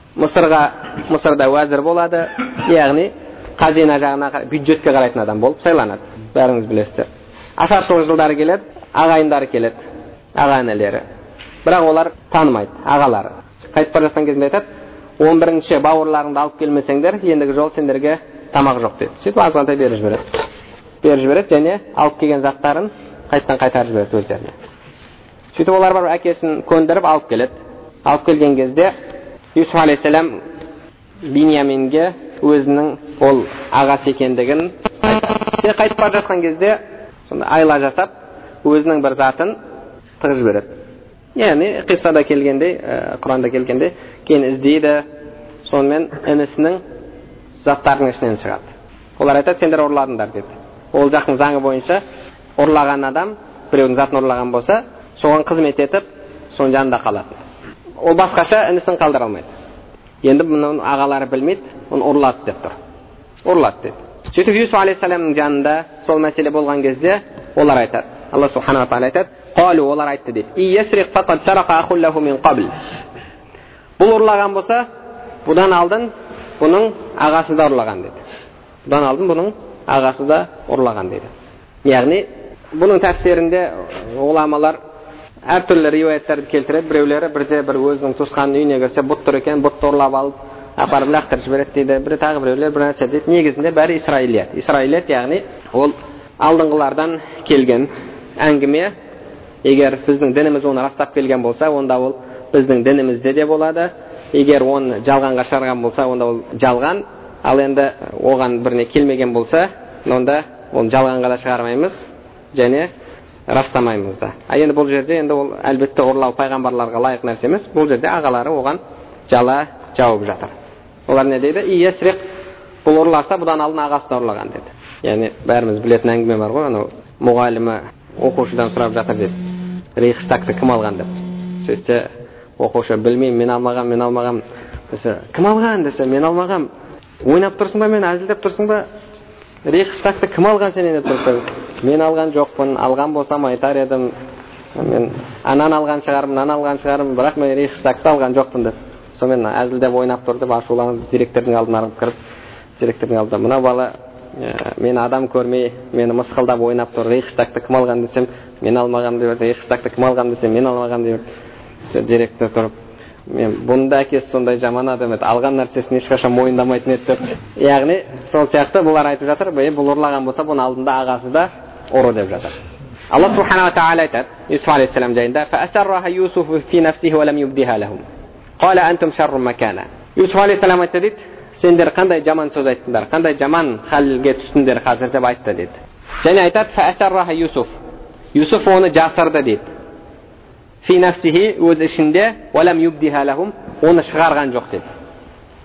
Мысырда уәзір болады, яғни қазина жағына, бюджетке қарайтын адам болып сайланады. Бәріңіз білесіздер. Ашаршылық жылдары келеді, ағайындары келеді, аға-інілері. Бірақ олар танымайды, ағалары. Қайтып бара жатқан кезінде айтады, 11-ші бауырларыңды алып келмесеңдер, ендігі жол сендерге тамақ жоқ дейді. Сөйтіп азғантай беріп жібереді және алып келген заттарын қайттан қайтарып жібереді өздеріне. Сөйтіп олар бар әкесін көндіріп алып келеді. Алып келген кезде Юсуф алейхиссалам Биньяминге өзінің ол ағасы екендігін айтады. Қайтып бара жатқан кезде сонда айла жасап өзінің бір затын тығып жібереді. Яғни қиссада келгендей, Құранда келгендей, кейін іздейді, сонымен інісінің заттарының ішінен шығады. Олар айтады, сендер ұрладыңдар деді. Ол жақтың заңы бойынша ұрлаған адам біреудің затын ұрлаған болса, соған қызмет етіп, соның жанында қалады. Ол басқаша інісін қалдыра алмайды. Енді бұның ағалары білмейді, оны ұрлады деп тұр. Ұрлады деді. Сөйтіп Юсуф алейхиссаламның жанында сол мәселе болған кезде олар айтады. Алла субхана ва тағала айтады. Қалу, олар айтты дейді. Иесриқ фақад сарақа ахуллаху мин қабл. Бұл ұрлаған болса, бұдан алдын бұның ағасы да ұрлаған деді. Бұдан алдын бұның ағасы да ұрлаған деді. Яғни бұның тәфсирінде ғұламалар әртүрлі риуаяттарды келтіреді. Біреулері бірде бір өзінің туысқанының үйіне кірсе, бұт тұр екен, бұтты ұрлап алып, апарып лақтырып жібереді дейді. Бірі тағы біреулер бір нәрсе дейді. Негізінде бәрі Исраилият. Исраилият яғни ол алдыңғылардан келген әңгіме. Егер біздің дініміз оны растап келген болса, онда ол біздің дінімізде де болады. Егер оны жалғанға шығарған болса, онда ол жалған. Ал енді оған біріне келмеген болса, онда оны жалғанға да шығармаймыз және растамаймыз да. Енді бұл жерде енді ол әлбетте ұрлау пайғамбарларға лайық нәрсе емес. Бұл жерде ағалары оған жала жауып жатыр. Олар не дейді? Иесриқ, бұл ұрласа, бұдан алдын ағасы да ұрлаған деді. Яғни бәріміз білетін әңгіме бар ғой, анау мұғалімі оқушыдан сұрап жатыр деді. Рейхстагты кім алған деп. Сөйтсе оқушы білмеймін, мен алмағам. Десе, кім алған десе, мен алмағам. Ойнап тұрсың ба, мен әзілдеп тұрсың ба? Рейхстагты кім алған сенен деп тұрсың? Мен алған жоқпын, алған болсам айтар едім. Мен анан алған шығарым, бірақ мен Рейхстагты алған жоқпын деп. Сонымен әзілдеп ойнап тұр деп ашуланып директордың алдына ағып кіріп, директордың алдына мына бала мен адам көрмей, мені мысқылдап ойнап тұр. Рейхстагты кім алған десем, мен алмағам деп, Рейхстагты кім алған десем, мен алмағам деп. Директор тұрып, мен бұнда әкесі сондай жаман адам еді, алған нәрсесін ешқашан мойындамайтын еді деп. Яғни сол сияқты бұлар айтып жатыр, бұл ұрлаған болса, бұның алдында ағасы да ұры деп жатыр. Алла субхана ва тағала айтады Юсуф алейхиссалам жайында: "Фаасарраха Юсуфу фи нафсихи ва лам юбдиха лахум. Қала антум шарру макана." Юсуф алейхиссалам айтты дейді, сендер қандай жаман сөз айттыңдар, қандай жаман халге түстіңдер қазір деп айтты дейді. Және айтады: "Фаасарраха Юсуф." Юсуф оны жасырды дейді. Фи нафсихи, өз ішінде, ва лам юбдиха лахум, оны шығарған жоқ дейді.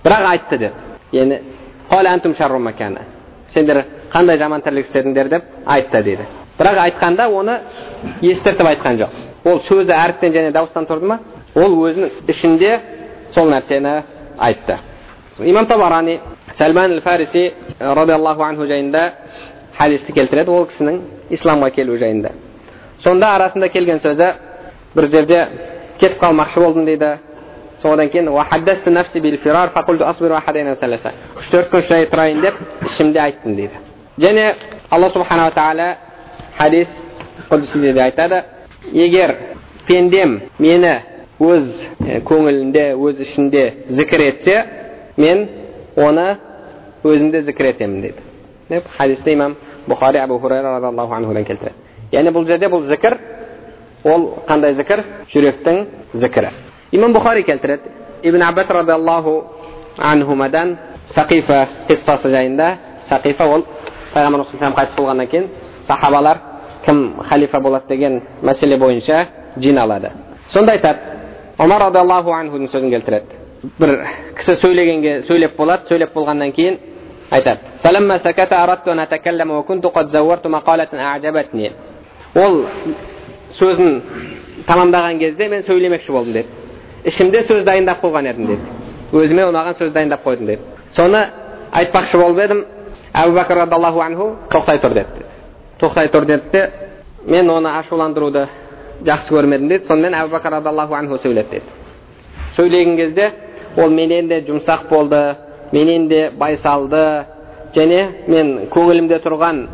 Бірақ айтты деп. Яғни қала антум шарру макана. Сендер қандай жаман тірлік істедіңдер деп айтты дейді. Бірақ айтқанда оны естіртіп айтқан жоқ. Ол сөзі әріптен және дауыстан тұрды ма? Ол өзінің ішінде сол нәрсені айтты. Имам Табарани Сальман аль-Фариси радиаллаху анху жайында хадисті келтіреді, ол кісінің исламға келу жайында. Сонда арасында келген сөзі, бір жерде кетіп қалмақшы болдым дейді. Содан кейін وحدثت نفسي بالفرار فقلت اصبر واحدين ثلاثه. 3-4 күн шыдай тұрайын деп ішімде айттым дейді. Және Алла субханала тағала хадис құдсиде де айтады, егер пендем мені өз көңілінде, өз ішінде зікір етсе, мен оны өзімде зікір етемін дейді. Деп хадисте имам Бухари Абу Хурайра радиаллаху анхудан келтіреді. Яғни бұл жерде бұл зікір, ол қандай зікір? Жүректің зікірі. Имам Бухари келтіреді. Ибн Аббас радиаллаху анхумадан Сақифа қиссасы жайында. Сақифа ол Пайғамбар саллаллаху қайтыс болғаннан кейін сахабалар кім халифа болады деген мәселе бойынша жиналады. Сонда айтады, Омар радиаллаху анхудың сөзін келтіреді. Бір кісі сөйлеп болады, сөйлеп болғаннан кейін айтады, فلما سكت أردت أن أتكلم وكنت قد زورت مقالة أعجبتني. Ол сөзін тамамдаған кезде мен сөйлемекші болдым деді. Ішімде сөз дайындап қойған едім деді. Өзіме ұнаған сөз дайындап қойдым деді. Соны айтпақшы болып едім. Әбу Бәкір радиаллаху анху тоқтай тұр деді. Тоқтай тұр деді. Мен оны ашуландыруды жақсы көрмедім деді. Сонымен Әбу Бәкір радиаллаху анху сөйледі деді. Сөйлеген кезде ол менен де жұмсақ болды, менен де байсалды, және мен көңілімде тұрған,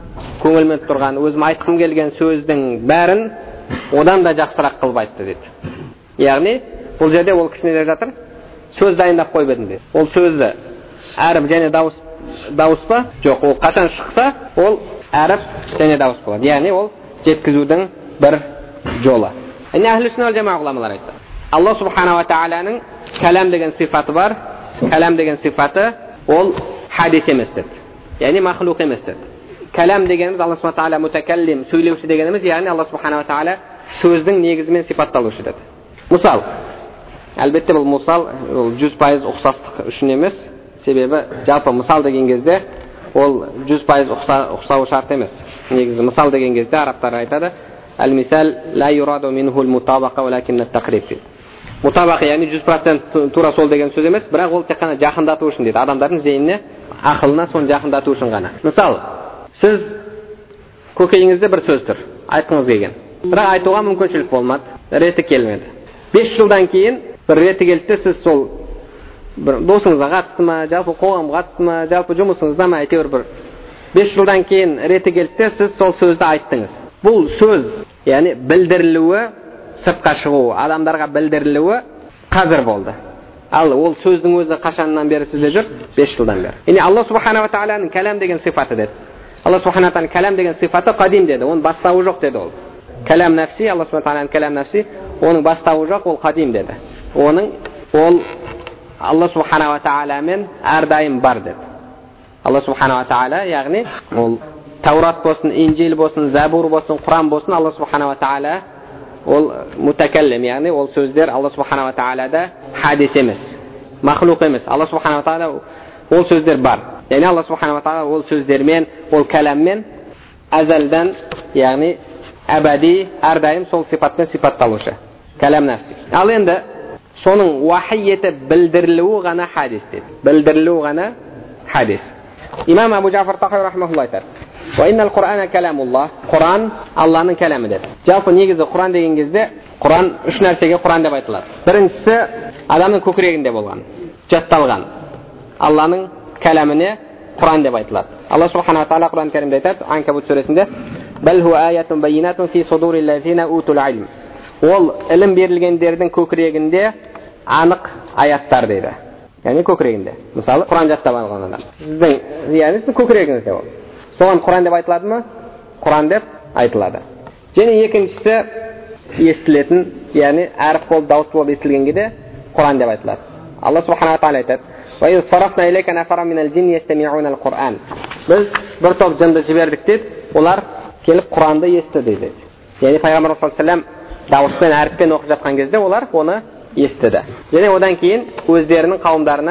өзім айтқым келген сөздің бәрін одан да жақсырақ қылып айтты деді. Яғни бұл жерде ол кісі неде жатыр? Сөз дайындап қойып едім деді. Ол сөзі әріп және дауыс па? Жоқ, ол қашан шықса, ол әріп және дауыс болады. Яғни ол жеткізудің бір жолы. Әхлі сүнна вал жамаа ғұламалар айтты. Алла субхана ва тағаланың кәлам деген сифаты бар. Кәлам деген сифаты ол хадис емес деді. Яғни махлуқ емес деді. Кәлам дегеніміз Алла субхана ва тағала мутакаллим, сөйлеуші дегеніміз, яғни Алла субхана ва тағала сөздің негізімен сипатталушы деді. Мысал, әлбетте бұл мысал 100% ұқсастық үшін емес, себебі жалпы мысал деген кезде ол 100% ұқсауы шарт емес. Негізі мысал деген кезде арабтар айтады, әл-мисал ла юраду минхул мутабақа валакинна тақриб. Мутабақа яғни 100% тура сол деген сөз емес, бірақ ол тек қана жақындату үшін дейді. Адамдардың зейініне, ақылына соны жақындату үшін ғана. Мысал, сіз көкейіңізде бір сөз тұр, айтқыңыз келген. Бірақ айтуға мүмкіншілік болмады, реті келмеді. 5 жылдан кейін бір реті келді, сіз сол бір досыңызға қатысты ма, жалпы қоғамға қатысты ма, жалпы жұмысыңызда ма, әйтеуір бір 5 жылдан кейін реті келді, сіз сол сөзді айттыңыз. Бұл сөз, яғни білдірілуі, сыртқа шығуы, адамдарға білдірілуі қазір болды. Ал ол сөздің өзі қашаннан бері сізде жүр? 5 жылдан бері. Яғни Алла субхана ва тағаланың кәлам деген сифаты деді. Алла субхана ва тағаланың кәлам деген сифаты қадим деді. Оның бастауы жоқ деді ол. Кәлам нәфси, Алла субхана ва тағаланың кәлам нәфси, оның бастауы жоқ, ол қадим деді. Ол Алла субхана ва тағаламен әрдайым бар деді. Алла субхана ва тағала, яғни ол Таурат болсын, Инжил болсын, Забур болсын, Құран болсын, Алла субхана ва тағала ол мутакаллим, яғни ол сөздер Алла субхана ва тағалада хадис емес, махлуқ емес. Алла субхана ва тағала ол сөздер бар. Яғни Алла субхана ва тағала ол сөздермен, ол кәламмен әзәлден, яғни әбәди, әрдайым сол сипатпен сипатталушы. Кәлам нәфси. Ал енді соның уахи етіп білдірілуі ғана хадис дейді. Білдірілуі ғана хадис. Имам Абу Джафар Тахави рахмахулла айтады, Wa innal Qur'ana kalamullah. Qur'an Allah'ның кәламі деді. Жалпы негізі Құран деген кезде, Құран үш нәрсеге Құран деп айтылады. Біріншісі адамның көкірегінде болған, жатталған. Алланың кәламіне Құран деп айтылады. Алла субхана ва тағала Құран кәрімде айтады, Анкабут сүресінде, "Бәл хуа аятун байинатун фи судуриллазина утул илм." Ол ілім берілгендердің көкірегінде анық аяттар дейді. Яғни көкірегінде. Мысалы, Құран жаттап алған адам. Сіздің, яғни сіздің көкірегіңізде ол. Соған Құран деп айтылады ма? Құран деп айтылады. Және екіншісі естілетін, яғни әріп болып, дауыс болып естілгенге де Құран деп айтылады. Алла субхана ва тағала айтады, "Ва из сарафна илейка нафаран минал джинни ястами'уна ал-Qur'an." Біз бір топ жынды жібердік дейді, олар келіп Құранды естіді дейді. Яғни Пайғамбар саллаллаху алейхи ва саллям дауыспен, әріппен оқып жатқан кезде олар оны естіді. Және одан кейін өздерінің қауымдарына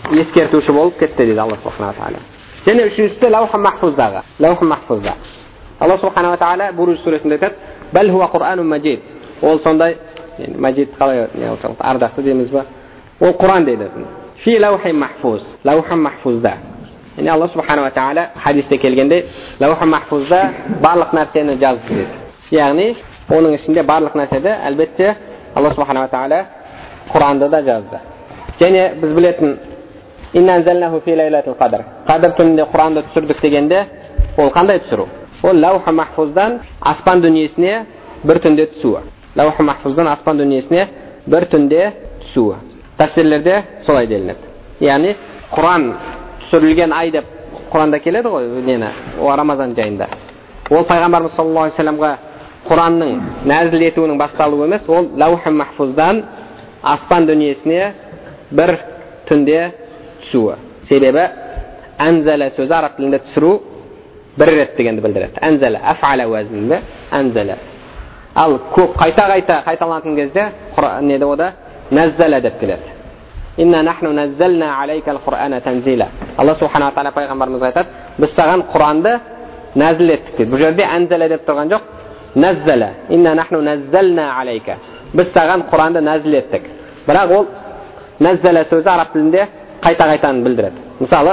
ескертуші болып кетті дейді Алла субхана ва тағала. Және үшіншісі лаух махфуздағы. Лаух махфузда. Алла субхана ва тағала Буруж сүресінде айтады: "Бәл хуа Құр'анун маджид." Ол сондай, маджид қалай ардақты дейміз ба? Ол Құран дейді. Фи лаухи махфуз. Лаух махфузда. Yani Allah subhanahu wa ta'ala hadiste kelgende Lawh-ul Mahfuzda barliq narsani жазды dedi. Ya'ni onun içinde barliq narsada albatta Allah subhanahu wa ta'ala Qur'onda da жазды. Және biz bilетін Inna anzalnahu fi laylatil qadr. Qadr tunida Qur'onda tushirdik degende ол qanday tushiruv? Ол Lawh-ul Mahfuzdan asman dunyosine bir tunda tushuv. Lawh-ul Mahfuzdan asman dunyosine bir tunda tushuv. Tafsirlarda solay deyilinadi. Ya'ni Qur'on tushirilgan ay deb Qur'onda keladi ғой, neni, o Ramazon oyida. Ол пайғамбарымыз саллаллаху алейхи вассаламға Qur'onning nazil etuvining boshlanuvi emas, ол Lawh-ul Mahfuzdan asman dunyosine bir tunda tushuv. Sebebi anzala so'zi arab tilida tushiruv bir ret deganni bildiradi. Anzala af'ala vaznida anzala. Al ko'p qaytalangan кезде Qur'onda oda nazzala deb keladi. Inna nahnu nazzalna alayka al-Qur'ana tanzila. Allah subhanahu wa ta'ala payg'ambarimizga aytadi, biz sаған Qur'onni nazil etdik dedi. Bu yerda anzala deb turgan yo'q, nazzala. Inna nahnu nazzalna alayka. Biz sаған Qur'onni nazil etdik. Biroq ол nazzala so'zi arab tilida qayta-qaytani bildiradi. Мысалы,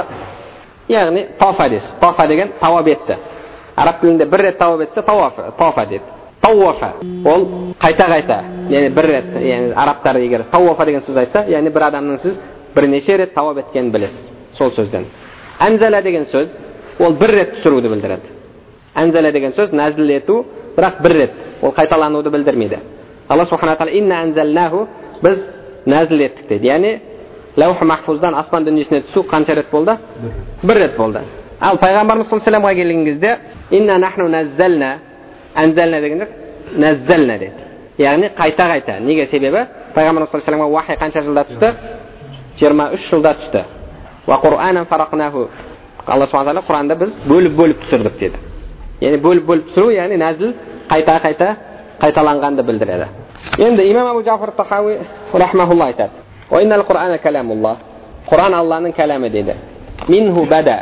ya'ni tofa degan tavob etdi. Arab tilida bir ret tavob etsa tofa dedi. Tawwafa. Ол qayta-qayta, ya'ni bir ret, ya'ni arablar agar tawwafa degan so'z aytsa, ya'ni bir odamning siz bir necha ret tavob etganini bilasiz. Sol so'zdan. Anzala degan so'z ол bir ret tushiruvni bildiradi. Anzala degan so'z nazil etu, biroq bir ret. Ол qaytalanuvni bildirmaydi. Alloh subhanahu va taolo inna anzalnahu biz nazil etdik dedi. Ya'ni Lawh-ul Mahfuzdan asman dunyosine tushuv qancha ret bo'ldi? Bir ret bo'ldi. Al payg'ambarimiz sollallohu alayhi vasallamga kelganda inna nahnu nazzalna anzalna deganda nazzalna dedi. Ya'ni qayta. Nega sebebi? Payg'ambarimiz sollallohu alayhi vasallamga vahiy qancha yilda tushdi? 23 yilda tushdi. Va Qur'anan faraqnahu. Alloh subhanahu va taolo Qur'onda biz bo'lib tushirdik dedi. Ya'ni bo'lib tushiruv, ya'ni nazil qaytalanganni bildiradi. Endi Imom Abu Ja'far Tahaviy rahimahulloh aytadi: "Va innal Qur'ana kalamulloh." Qur'on Allohning kalami dedi. Minhu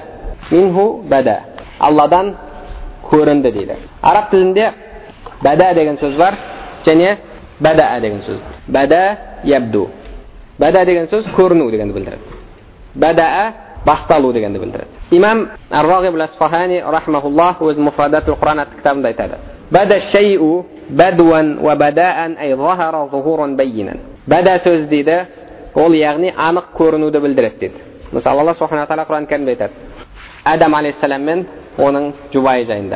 bada. Allohdan ko'rindi dedi. Arab tilida bada degan so'z bor, және bada degan so'z bor. Bada yabdu. Bada degan so'z ko'rinu deganni bildiradi. Bada boshqalu deganni bildiradi. Imom Ar-Raghib al-Asfahani rahimahulloh o'z Mufradatul Qur'on kitobida aytadi: "Bada shay'u badwan va bada'an ay zahara zuhuran bayyinan." Bada so'z dedi, ol ya'ni aniq ko'rinuvni bildiradi dedi. Masalan, Alloh subhanahu va taolo Qur'on karimda aytadi: Adam alayhisalom men uning juvoyi joyida.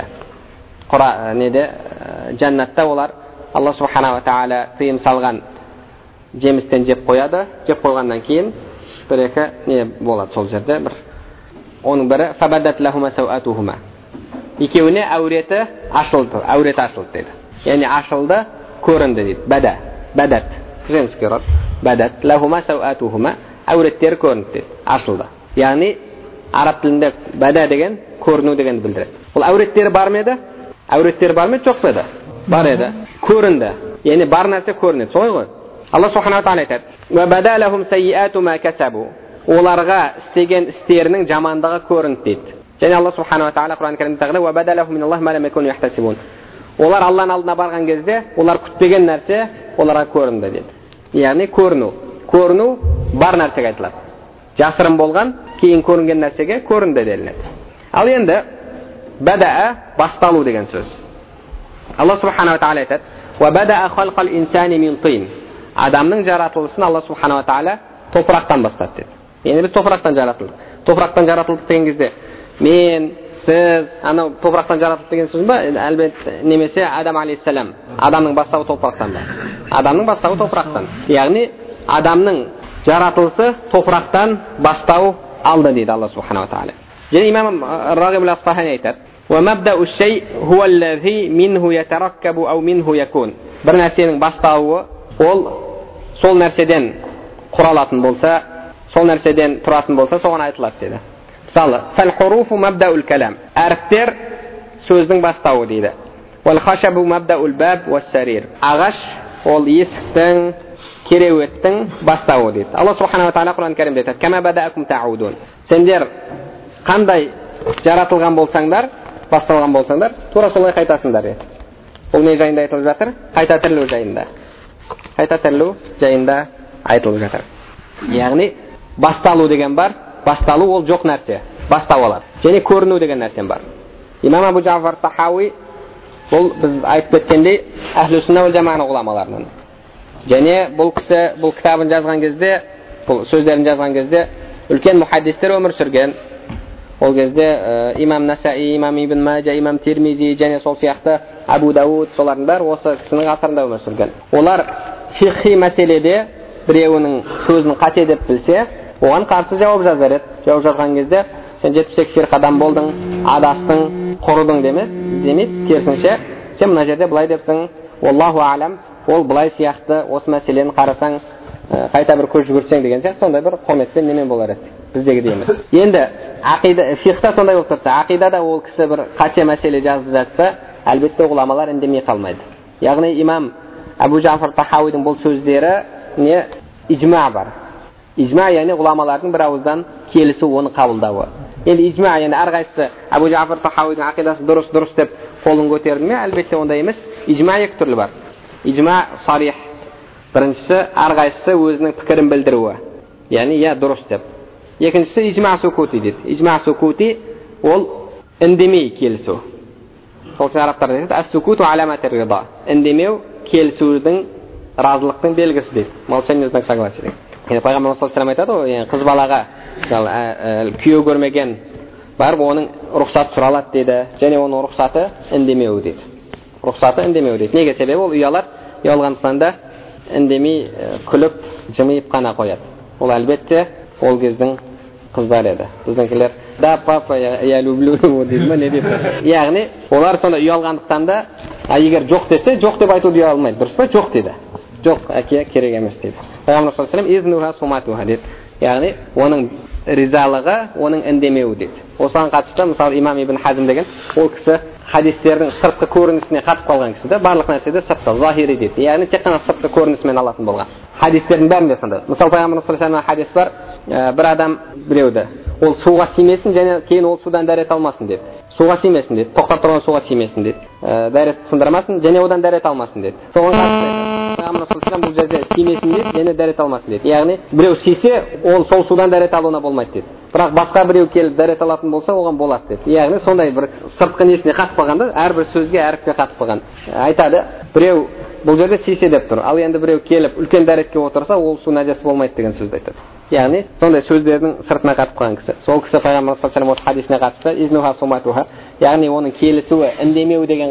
Qur'onda jannatda ular Alloh subhanahu va taolo tiyim salgan jemisdan jeb qo'yadi. Jeb qo'ygandan keyin bir eka ne bo'ladi sol yerda bir onun biri fabadat lahuma sawatuhuma. Ikkovini avrati ashildi dedi. Ya'ni ashildi, ko'rindi dedi. Badat. Женский род. Badat lahuma sawatuhuma. Avratlar ko'rindi dedi. Ashildi. Ya'ni arab tilida bada degan ko'rinu degan bildiradi. Bu avratlar bormi edi? Avratlar bormi, yo'q edi? Bor edi. Ko'rindi. Ya'ni bor narsa ko'rinadi. So'yg'oy. Alloh subhanahu va taolo aytadi: "Va badalahum sayyi'atu ma kasabu." Ularga istagan isterining jomondigi ko'rindi dedi. Ya'ni Alloh subhanahu va taolo Qur'on karimda taqdir va badalahum minallohi ma lam yakunu yahtasibun. Ular Allohning oldina borgan кезде ular kutmagan narsa ularga ko'rindi dedi. Ya'ni ko'rinu bor narsaga aytiladi. Jasrin bo'lgan, keyin ko'ringan narsaga ko'rindi deyiladi. Al endi bada'a boshqalu degan so'z. Alloh subhanahu va taolo aytadi: "Va bada'a xalqal insani min tin." Adamning yaratilishini Alloh subhanahu va taolo to'proqdan boshladi dedi. Ya'ni biz to'proqdan yaratildik. To'proqdan yaratildik degan кезде men, siz ana to'proqdan yaratildik degan so'zmi? Albatta nemesi Adam alayhisalom. Adamning boshlig'i to'proqdan bor. Adamning boshlig'i to'proqdan. Ya'ni adamning yaratilishi to'proqdan boshlig'i aldi dedi Alloh subhanahu va taolo. Yana Imom Ar-Raghib al-Asfahani aytadi: "Va mabda'u shay huwa allazi minhu yatarakkabu aw minhu yakun." Bir narsaning boshlig'i ol sol narsadan quralatin bo'lsa, sol narsadan turatin bo'lsa, so'g'an aytiladi dedi. Misali, fal hurufu mabda'ul kalam. Harflar so'zning boshlig'i dedi. Wal khashabu mabda'ul bab was sarir. Ag'ash ол есіктің, кереуеттің бастауы дейді. Алла субханала тағала Құран кәрімде айтады: "Кама бадаакум таудун." Сендер қандай жаратылған болсаңдар, басталған болсаңдар, тура солай қайтасыңдар дейді. Бұл не жайында айтылып жатыр? Қайта тірілу жайында. Қайта тірілу жайында айтылып жатыр. Яғни басталу деген бар, басталу ол жоқ нәрсе, бастау алады. Және көріну деген нәрсе бар. Имам Абу Джафар Тахауи, бұл біз айтып кеткендей Ахлу сунна вал жамаға ғұламаларынан. Және бұл кісі бұл кітабын жазған кезде, бұл сөздерін жазған кезде үлкен мухаддистер өмір сүрген. Ол кезде имам Насаи, имам Ибн Маджа, имам Тирмизи және сол сияқты Абу Дауд, солардың бәрі осы кісінің ғасырында өмір сүрген. Олар фиқхи мәселеде біреуінің сөзін қате деп білсе, оған қарсы жауап жазар еді. Жауап жазған кезде сен 72 фирқадан болдың, адастың, құрыдың демейді. Керісінше сен мына жерде былай депсің, Аллаху алам, ол былай сияқты, осы мәселені қарасаң, қайта бір көз жүгіртсең деген сияқты сондай бір құрметпен немен болар еді. Біздегідей емес. Енді ақида, фиқта сондай болып тұрса, ақидада ол кісі бір қате мәселе жазып жатса, әлбетте ғұламалар үндемей қалмайды. Яғни имам Абу Джафар Тахауидің бұл сөздері не ижма бар. Ижма яғни ғұламалардың бір ауыздан келісу, оны қабылдауы. Енді ижма яғни әрқайсысы Абу Джафар Тахауидің ақидасы дұрыс деп қолын көтерді ме? Әлбетте ондай емес. Ижма екі түрлі бар. Ижма сарих. Біріншісі әрқайсысы өзінің пікірін білдіруі. Яғни дұрыс деп. Екіншісі ижма сукути дейді. Ижма сукути ол үндемей келісу. Сол үшін арабтар дейді, ас-сукуту аламатир рида. Үндемеу келісудің, разылықтың белгісі дейді. Молчание знак согласия дейді. Пайғамбар саллаллаху алейхи ва саллям айтады ғой, қыз балаға күйеу көрмеген барып оның рұқсат сұралады дейді. Және оның рұқсаты үндемеу дейді. Рұқсаты үндемеу дейді. Неге? Себебі ол ұялады, ұялғандықтан да үндемей күліп, жымиып қана қояды. Ол әлбетте ол кездің қыздар еді. Біздіңкілер да папа я люблю его дейді ме, не дейді. Яғни олар сонда ұялғандықтан да, егер жоқ десе, жоқ деп айтуды ұялмайды. Дұрыс па? Жоқ дейді. Жоқ, әке керек емес дейді. Пайғамбар саллаллаху алейхи ва саллям дейді. Яғни оның ризалығы, оның үндемеуі дейді. Осыған қатысты мысалы имам Ибн Хазм деген, ол кісі хадистердің сыртқы көрінісіне қатып қалған кісі де, барлық нәрседе сыртқы, захири дейді. Яғни тек қана сыртқы көрінісімен алатын болған. Хадистердің бәрінде сондай. Мысалы Пайғамбар саллаллаху алейхи ва саллям хадис бар, бір адам біреуді, ол суға симесін және кейін ол судан дәрет алмасын деді. Суға симесін деді, тоқтап тұрған суға симесін деді. Дәрет сындырмасын және одан дәрет алмасын деді. Соған қатысты Пайғамбар саллаллаху алейхи ва саллям бұл жерде симесін деді, және дәрет алмасын деді. Яғни біреу сисе, ол сол судан дәрет алуына болмайды деді. Бірақ басқа біреу келіп дәрет алатын болса, оған болады деді. Яғни сондай бір сыртқы несіне қатып қалғанда, әрбір сөзге, әріпке қатып қалған. Айтады, біреу бұл жерде сисе деп тұр. Ал енді біреу келіп үлкен дәретке отырса, ол су нәжас болмайды деген сөзді айтады. Яғни сондай сөздердің сыртына қатып қалған кісі. Сол кісі Пайғамбар саллаллаху алейхи ва саллям хадисіне қатысты, изнуха суматуха, яғни оның келісуі, үндемеу деген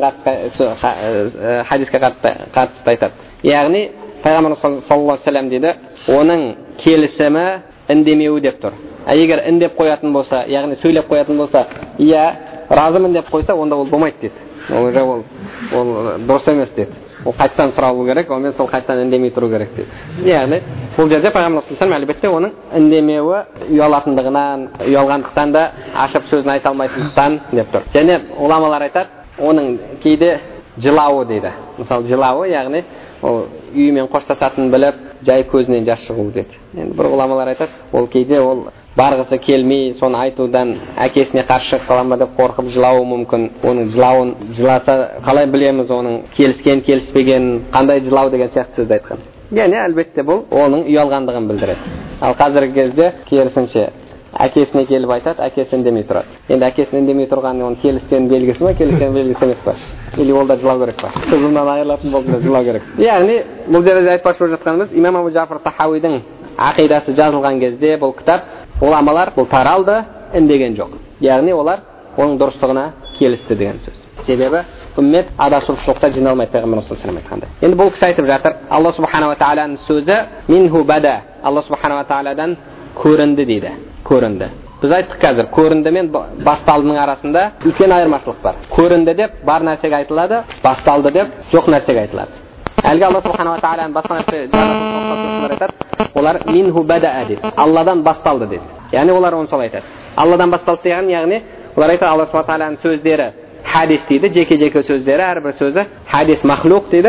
хадиске қатысты айтады. Яғни Пайғамбар саллаллаху алейхи ва саллям дейді, оның келісімі үндемеуі деп тұр. Егер үндеп қоятын болса, яғни сөйлеп қоятын болса, разымын деп қойса, онда ол болмайды дейді. Ол дұрыс емес дейді. Ол қайттан сұралу керек, онымен сол қайттан үндемей тұру керек дейді. Яғни бұл жерде Пайғамбар саллаллаху алейхи ва саллям әлбетте оның үндемеуі ұялатындығынан, ұялғандықтан да ашып сөзін айта алмайтындықтан деп тұр. Және ғұламалар айтады, оның кейде жылауы дейді. Мысалы жылауы, яғни ол үйімен қоштасатынын біліп, жай көзінен жас шығу дейді. Енді бір ғұламалар айтады, ол кейде ол барғысы келмей, соны айтудан әкесіне қарсы шығып қала ма деп қорқып жылауы мүмкін. Оның жылауын жыласа қалай білеміз оның келіскен, келіспеген, қандай жылау деген сияқты сөзді айтқан. Яғни әлбетте бұл оның ұялғандығын білдіреді. Ал қазіргі кезде керісінше әкесіне келіп айтады, әкесі үндемей тұрады. Енді әкесінің үндемей тұрғаны оның келіскен белгісі ме, келіскен белгісі емес па? Или ол да жылау керек па? Қызымнан айырылатын болды да жылау керек. Яғни бұл жерде айтпақшы болып жатқанымыз, имам Абу Джафар Тахауидің ақидасы жазылған кезде бұл кітап, ғұламалар бұл таралды, үндеген жоқ. Яғни олар оның дұрыстығына келісті деген сөз. Себебі үммет адасушылықта жиналмайды, Пайғамбар саллаллаху алейхи ва саллям айтқандай. Енді бұл кісі айтып жатыр, Алла субхана ва тағаланың сөзі минху бада, Алла субхана ва тағаладан көрінді дейді. Көрінді. Біз айттық қазір, көрінді мен басталдының арасында үлкен айырмашылық бар. Көрінді деп бар нәрсеге айтылады, басталды деп жоқ нәрсеге айтылады. Әлгі Алла субхана ва тағаланың басқа нәрсе айтады, олар минху бада дейді. Алладан басталды дейді. Яғни олар оны солай айтады. Алладан басталды деген, яғни олар айтады, Алла субхана ва тағаланың сөздері хадис дейді, жеке-жеке сөздері, әрбір сөзі хадис махлуқ дейді.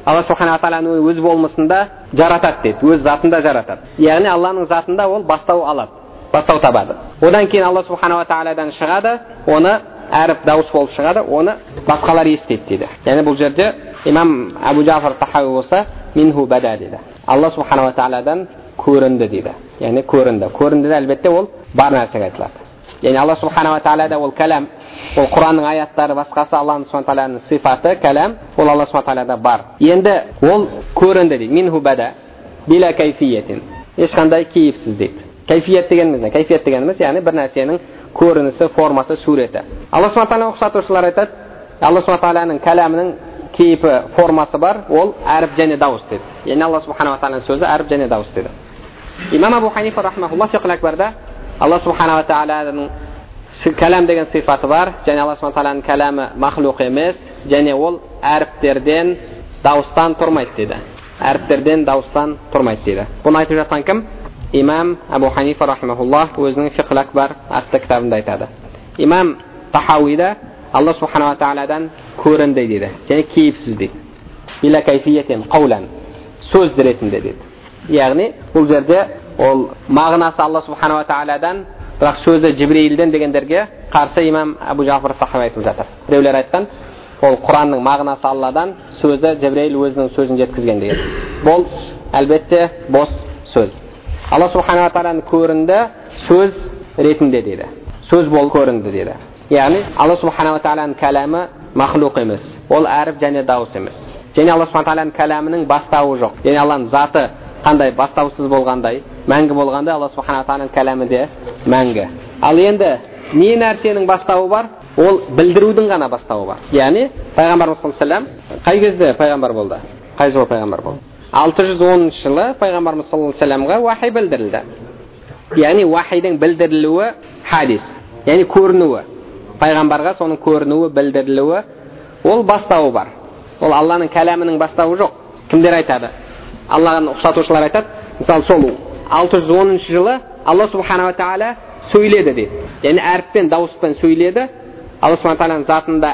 Алла субхана тағаланың өз болмысында жаратады дейді, өз затында жаратады. Яғни Алланың затында ол бастау алады, бастау табады. Одан кейін Алла субхана тағаладан шығады, оны әріп дауыс болып шығады, оны басқалар естиді дейді. Яғни бұл жерде имам Абу Джафар Тахауи болса минху бада дейді. Алла субхана тағаладан көрінді дейді. Яғни көрінді. Көрінді әлбетте ол бар нәрсеге айтылады. Яғни Алла субхана тағалада ол кәлам, ол Құранның аяттары басқасы, Алла субхана тағаланың сифаты кәлам, ол Алла субхана тағалада бар. Енді ол көрінді дейді. Минху бада биля кайфиятин. Ешқандай кейіпсіз дейді. Кайфият дегеніміз не? Кайфият дегеніміз яғни бір нәрсенің көрінісі, формасы, суреті. Алла субхана тағала ұқсатушылар айтады, Алла субхана тағаланың кәламының кейпі, формасы бар, ол әріп және дауыс дейді. Яғни Алла субхана тағаланың сөзі әріп және дауыс дейді. Имам Абу Ханифа рахмахуллах фиқл акбарда Алла субхана тағаланың кәлам деген сифаты бар, және Алла субхана тағаланың кәламы махлуқ емес, және ол әріптерден, дауыстан тұрмайды дейді. Әріптерден, дауыстан тұрмайды дейді. Бұны айтып жатқан кім? Имам Абу Ханифа рахмахуллах өзінің фиқл акбар атты кітабында айтады. Имам Тахауида Алла субхана тағаладан көрінді дейді, және кейіпсіз дейді. Биля кайфиятин қаулан, сөз ретінде дейді. Яғни бұл жерде ол мағынасы Алла субхана тағаладан, бірақ сөзі Жибрейілден дегендерге қарсы имам Абу Джафар Тахауи айтып жатыр. Біреулер айтқан, ол Құранның мағынасы Алладан, сөзі Жибрейіл өзінің сөзін жеткізген деген. Бұл әлбетте бос сөз. Алла субхана тағаланың көрінді сөз ретінде дейді. Сөз болып көрінді дейді. Яғни Алла субхана тағаланың кәламы махлуқ емес, ол әріп және дауыс емес. Және Алла субхана тағаланың кәламының бастауы жоқ. Яғни Алланың заты қандай бастаусыз болғандай, мәңгі болғандай, Алла субхана тағаланың кәламы де мәңгі. Ал енді не нәрсенің бастауы бар? Ол білдірудің ғана бастауы бар. Яғни пайғамбарымыз саллаллаху алейхи вассалам қай кезде пайғамбар болды? Қай жылы пайғамбар болды? 610 жылы пайғамбарымыз саллаллаху алейхи вассаламға уахи білдірілді. Яғни уахидің білдірілуі хадис, яғни көрінуі. Пайғамбарға соның көрінуі, білдірілуі, ол бастауы бар. Ол Алланың кәламының бастауы жоқ. Кімдер айтады? Алланың ұқсатушылар айтады. Мысалы сол 610 жылы Алла субхана тағала сөйледі дейді. Яғни әріппен, дауыспен сөйледі. Алла субхана тағаланың затында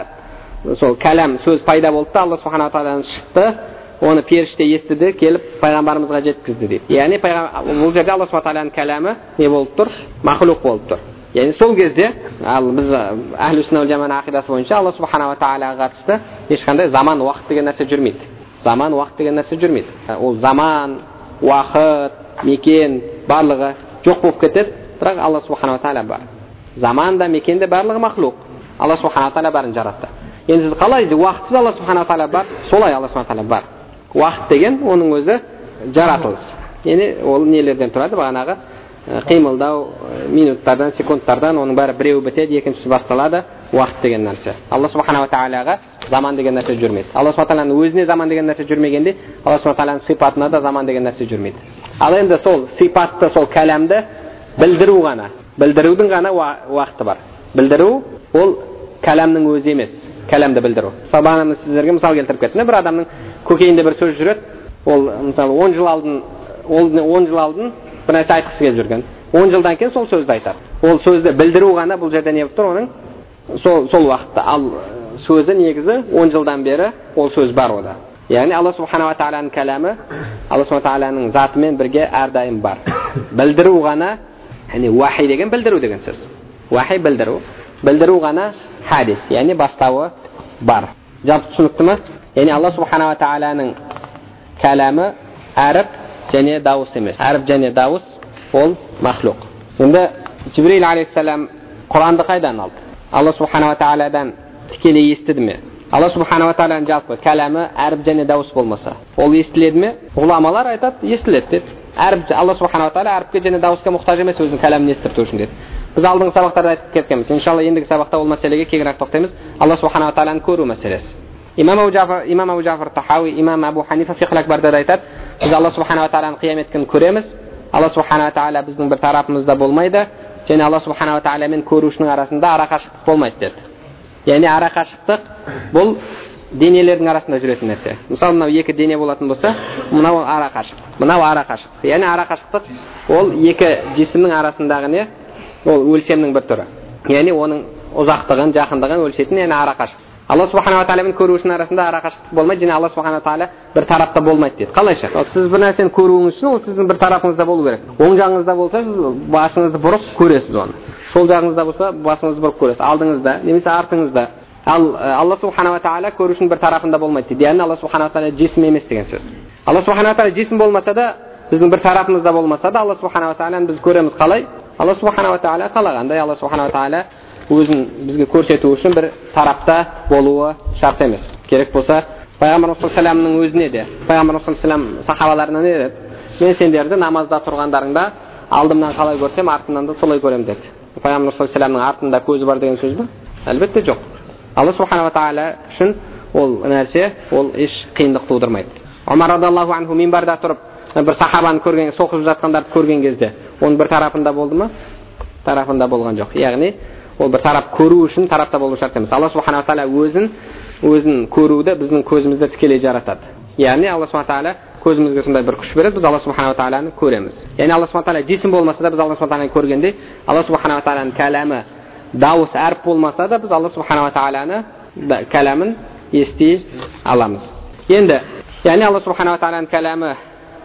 әріп, сол кәлам, сөз пайда болды, Алла субхана тағаладан шықты, оны періште естіді, келіп пайғамбарымызға жеткізді дейді. Яғни бұл жерде Алла субхана тағаланың кәламы не болып тұр? Махлуқ болып тұр. Яғни сол кезде ал біз әхлу сүнна вал жаманың ақидасы бойынша Алла субхана тағалаға қатысты ешқандай заман, уақыт деген нәрсе жүрмейді. Заман, уақыт деген нәрсе жүрмейді. Ол заман, уақыт, мекен барлығы жоқ болып кетеді, бірақ Алла субхана тағала бар. Заман да, мекен де барлығы махлуқ. Алла субхана тағала барын жаратты. Енді сіз қалай уақытсыз Алла субхана тағала бар? Солай Алла субхана тағала бар. Уақыт деген оның өзі жаратылыс. Яғни ол нелерден тұрады? Бағанағы қимылдау, минуттардан, секундтардан, оның бәрі біреуі бітеді, екіншісі басталады, уақыт деген нәрсе. Алла субхана тағалаға заман деген нәрсе жүрмейді. Алла субхана тағаланың өзіне заман деген нәрсе жүрмегенде, Алла субхана тағаланың сипатына да заман деген нәрсе жүрмейді. Ал енді сол сипатты, сол кәләмді білдіру ғана, білдірудің ғана уақыты бар. Білдіру ол кәләмнің өзі емес, кәләмді білдіру. Мысалы, сіздерге мысал келтіріп кеттім. Бір адамның көкейінде бір сөз жүреді, ол мысалы 10 жыл алдын бір нәрсе айтқысы келіп жүрген. 10 жылдан кейін сол сөзді айтады. Ол сөзді білдіру ғана бұл жерде не болып тұр? Оның сол уақытта. Ал сөзі негізі 10 жылдан бері ол сөз бар ода. Яғни Алла субхана тағаланың кәләмі Алла субхана тағаланың затымен бірге әрдайым бар. Білдіру ғана, яғни уахи деген білдіру деген сөз. Уахи білдіру. Білдіру ғана хадис, яғни бастауы бар. Жалпы түсінікті ме? Яғни Алла субхана тағаланың кәләмі әріп және дауыс емес. Әріп және дауыс ол махлуқ. Енді Жибрейл алейхиссалам Құранды қайдан алды? Алла субхана тағаладан тікелей естіді ме? Алла субхана тағаланың жалпы кәләмі әріп және дауыс болмаса, ол естіледі ме? Ғұламалар айтады, естіледі деді. Алла субхана тағала әріпке және дауысқа мұқтаж емес, өзінің кәләмін естірту үшін деді. Біз алдыңғы сабақтарда айтып кеткенбіз. Иншалла ендігі сабақта ол мәселеге кеңірек тоқтаймыз. Алла субхана тағаланы көру мәселесі. Имам Абу Джафар Тахауи, имам Абу Ханифа фиқл акбарда айтады, біз Алла субхана тағаланы қиямет күні көреміз. Алла субхана тағала біздің бір тарапымызда болмайды, және Алла субхана тағала мен көрушінің арасында арақашықтық болмайды деді. Яғни арақашықтық бұл денелердің арасында жүретін нәрсе. Мысалы, мынау екі дене болатын болса, мынау арақашықтық, мынау арақашықтық. Яғни арақашықтық ол екі жисімнің арасындағы не? Ол өлшемнің бір түрі. Яғни оның ұзақтығын, жақындығын өлшейтін, яғни арақашықтық. Алла субхана ва тағала мен көрушінің арасында арақашықтық болмайды, және Алла субхана ва тағала бір тарапта болмайды дейді. Қалайша? Сіз бір нәрсені көруіңіз үшін ол сіздің бір тарапыңызда болу керек. Оң жағыңызда болса, сіз басыңызды бұрып көресіз оны. Сол жағыңызда болса, басыңызды бұрып көресіз. Алдыңызда немесе артыңызда. Ал Алла субхана ва тағала көрушінің бір тарапында болмайды дейді. Яғни Алла субхана ва тағала жисім емес деген сөз. Алла субхана ва тағала жисім болмаса да, біздің бір тарапымызда болмаса да, Алла субхана ва тағаланы біз көреміз қалай? Алла субхана ва тағала қалағандай, Алла субхана ва тағала өзін бізге көрсету үшін бір тарапта болуы шарт емес. Керек болса, пайғамбарымыз саллаллаху алейхи вассаламның өзіне де, пайғамбарымыз саллаллаху алейхи вассалам сахабаларына не деді? Мен сендерді намазда тұрғандарыңда алдымнан қалай көрсем, артымнан да солай көрем деді. Пайғамбарымыз саллаллаху алейхи вассаламның артында көзі бар деген сөз бе? Әлбетте жоқ. Алла субхана ва тағала үшін ол нәрсе, ол еш қиындық тудырмайды. Омар радиаллаху анху минбарда тұрып бір сахабаны көрген, соқып жатқандарды көрген кезде, оның бір тарапында болды ма? Тарапында болған жоқ. Яғни ол бір тарап көру үшін тарапта болу шарт емес. Алла субхана ва тағала өзін көруді біздің көзімізді тікелей жаратады. Яғни Алла субхана ва тағала көзімізге сондай бір күш береді, біз Алла субхана ва тағаланы көреміз. Яғни Алла субхана ва тағала жисім болмаса да, біз Алла субхана ва тағаланы көргенде, Алла субхана ва тағаланың кәләмі дауыс әріп болмаса да, біз Алла субхана ва тағаланы кәләмін ести аламыз. Енді, яғни Алла субхана ва тағаланың кәләмі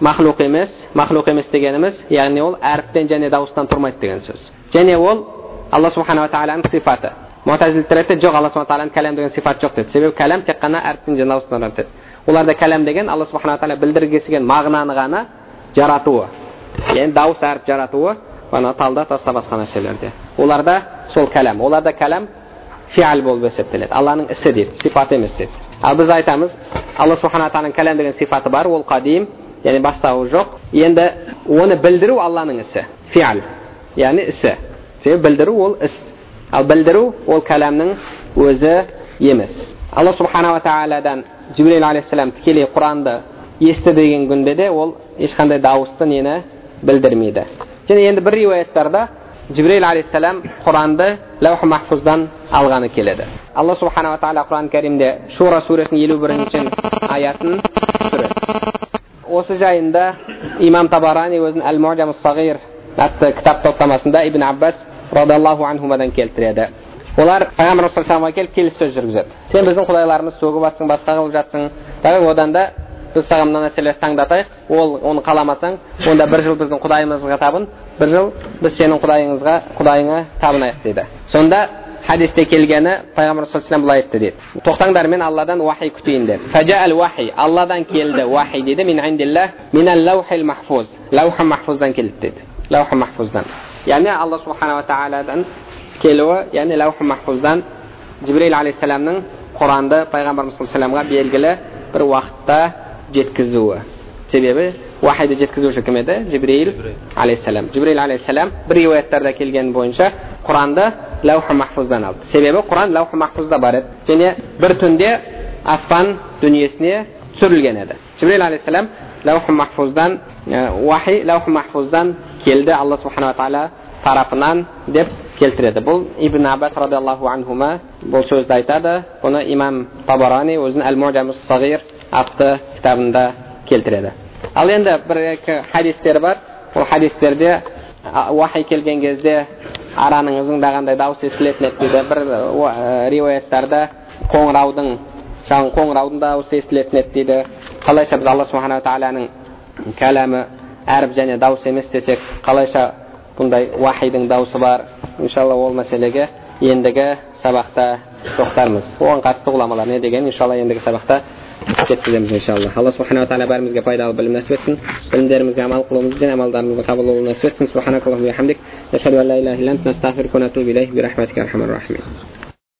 махлуқ емес дегеніміз, яғни ол әріптен және дауыстан тұрмайды деген сөз. Және ол Алла субхана ва тағаланың сифаты. Муътазилиттер айтады, жоқ, Алла субхана ва тағаланың кәләм деген сифат жоқ дейді. Себебі кәләм тек қана әріптен және дауыстан тұрады. Оларда кәләм деген Алла субхана ва тағала білдіргісі келген мағынаны ғана жаратуы. Яғни дауыс әріп жаратуы, бана талда таста басқа нәрселерде. Оларда сол кәләм. Оларда кәләм фиал болып есептеледі. Алланың ісі дейді, сифаты емес дейді. Ал біз айтамыз, Алла субхана ва тағаланың кәләм деген сифаты бар, ол қадим, яғни бастауы жоқ. Енді оны білдіру Алланың ісі, фиал, яғни ісі. Себебі білдіру ол іс. Ал білдіру ол кәләмнің өзі емес. Алла субхана ва тағаладан Жибрил алейхиссалам тікелей Құранды есті деген күнде де ол ешқандай дауысты нені білдірмейді. Және енді бір риуаяттарда Жибрил алейхиссалам Құранды лаух махфуздан алғаны келеді. Алла субхана ва тағала Құран кәрімде Шура сүресінің 51 аятын түсіреді. Осы жайында имам Табарани өзінің Әл-Муъджам ас-Сағир атты кітап топтамасында Ибн Аббас радиаллаху анхумадан келтіреді. Олар пайғамбар саллаллаху алейхи келіп келіссөз жүргізеді. Сен біздің құдайларымыз сөгіп жатсың, басқа қылып жатсың. Одан да біз саған мына нәрселерді таңдатайық. Оны қаламасаң, онда бір жыл біздің құдайымызға табын, бір жыл біз сенің құдайыңа табынайық дейді. Сонда хадисте келгені пайғамбар саллаллаху алейхи былай айтты дейді. Тоқтаңдар, мен Алладан уахи күтейін деп. Фажаал уахи, Алладан келді уахи дейді. Мин индиллах, минал лаухил махфуз. Лаух махфуздан келді дейді. Лаух махфуздан. Яғни Алла субхана ва тағаладан келуі, яғни лаух махфуздан Жибрил алейхиссаламның Құранды пайғамбарымыз саллаллаху алейхи белгілі бір уақытта жеткізуі. Себебі уахиді жеткізуші кім еді? Жибрил алейхиссалам. Жибрил алейхиссалам бір риуаяттарда келген бойынша Құранды лаух махфуздан алды. Себебі Құран лаух махфузда бар еді. Және бір түнде аспан дүниесіне түсірілген еді. Жибрил алейхиссалам лаух махфуздан уахи лаух махфуздан келді Алла субхана ва тағала тарапынан деп келтіреді. Бұл Ибн Аббас радиаллаху анхума бұл сөзді айтады. Бұны имам Табарани өзінің Әл-Муъджам ас-Сағир атты кітабында келтіреді. Ал енді бір хадистер бар. Ол хадистерде уахи келген кезде араның ызыңдағандай дауыс естілетін еді. Бір риуаяттарда қоңыраудың дауысы естілетін еді дейді. Қалайша біз Алла субхана ва тағаланың кәләмі әріп және дауыс емес десек, қалайша бұндай уахидің дауысы бар? Иншалла ол мәселеге ендігі сабақта тоқтармыз. Оған қатысты ғұламалар не деген иншалла ендігі сабақта жеткіземіз иншалла. Алла субхана ва тағала бәрімізге пайдалы білім нәсіп етсін. Білімдерімізге амал қылуымызды және амалдарымызды қабыл болуын нәсіп етсін. Субханакаллахумма ва бихамдик, нашһаду ан ла илаха илля анта, настағфирука ва натубу илейк, бирахматика архамар рахимин.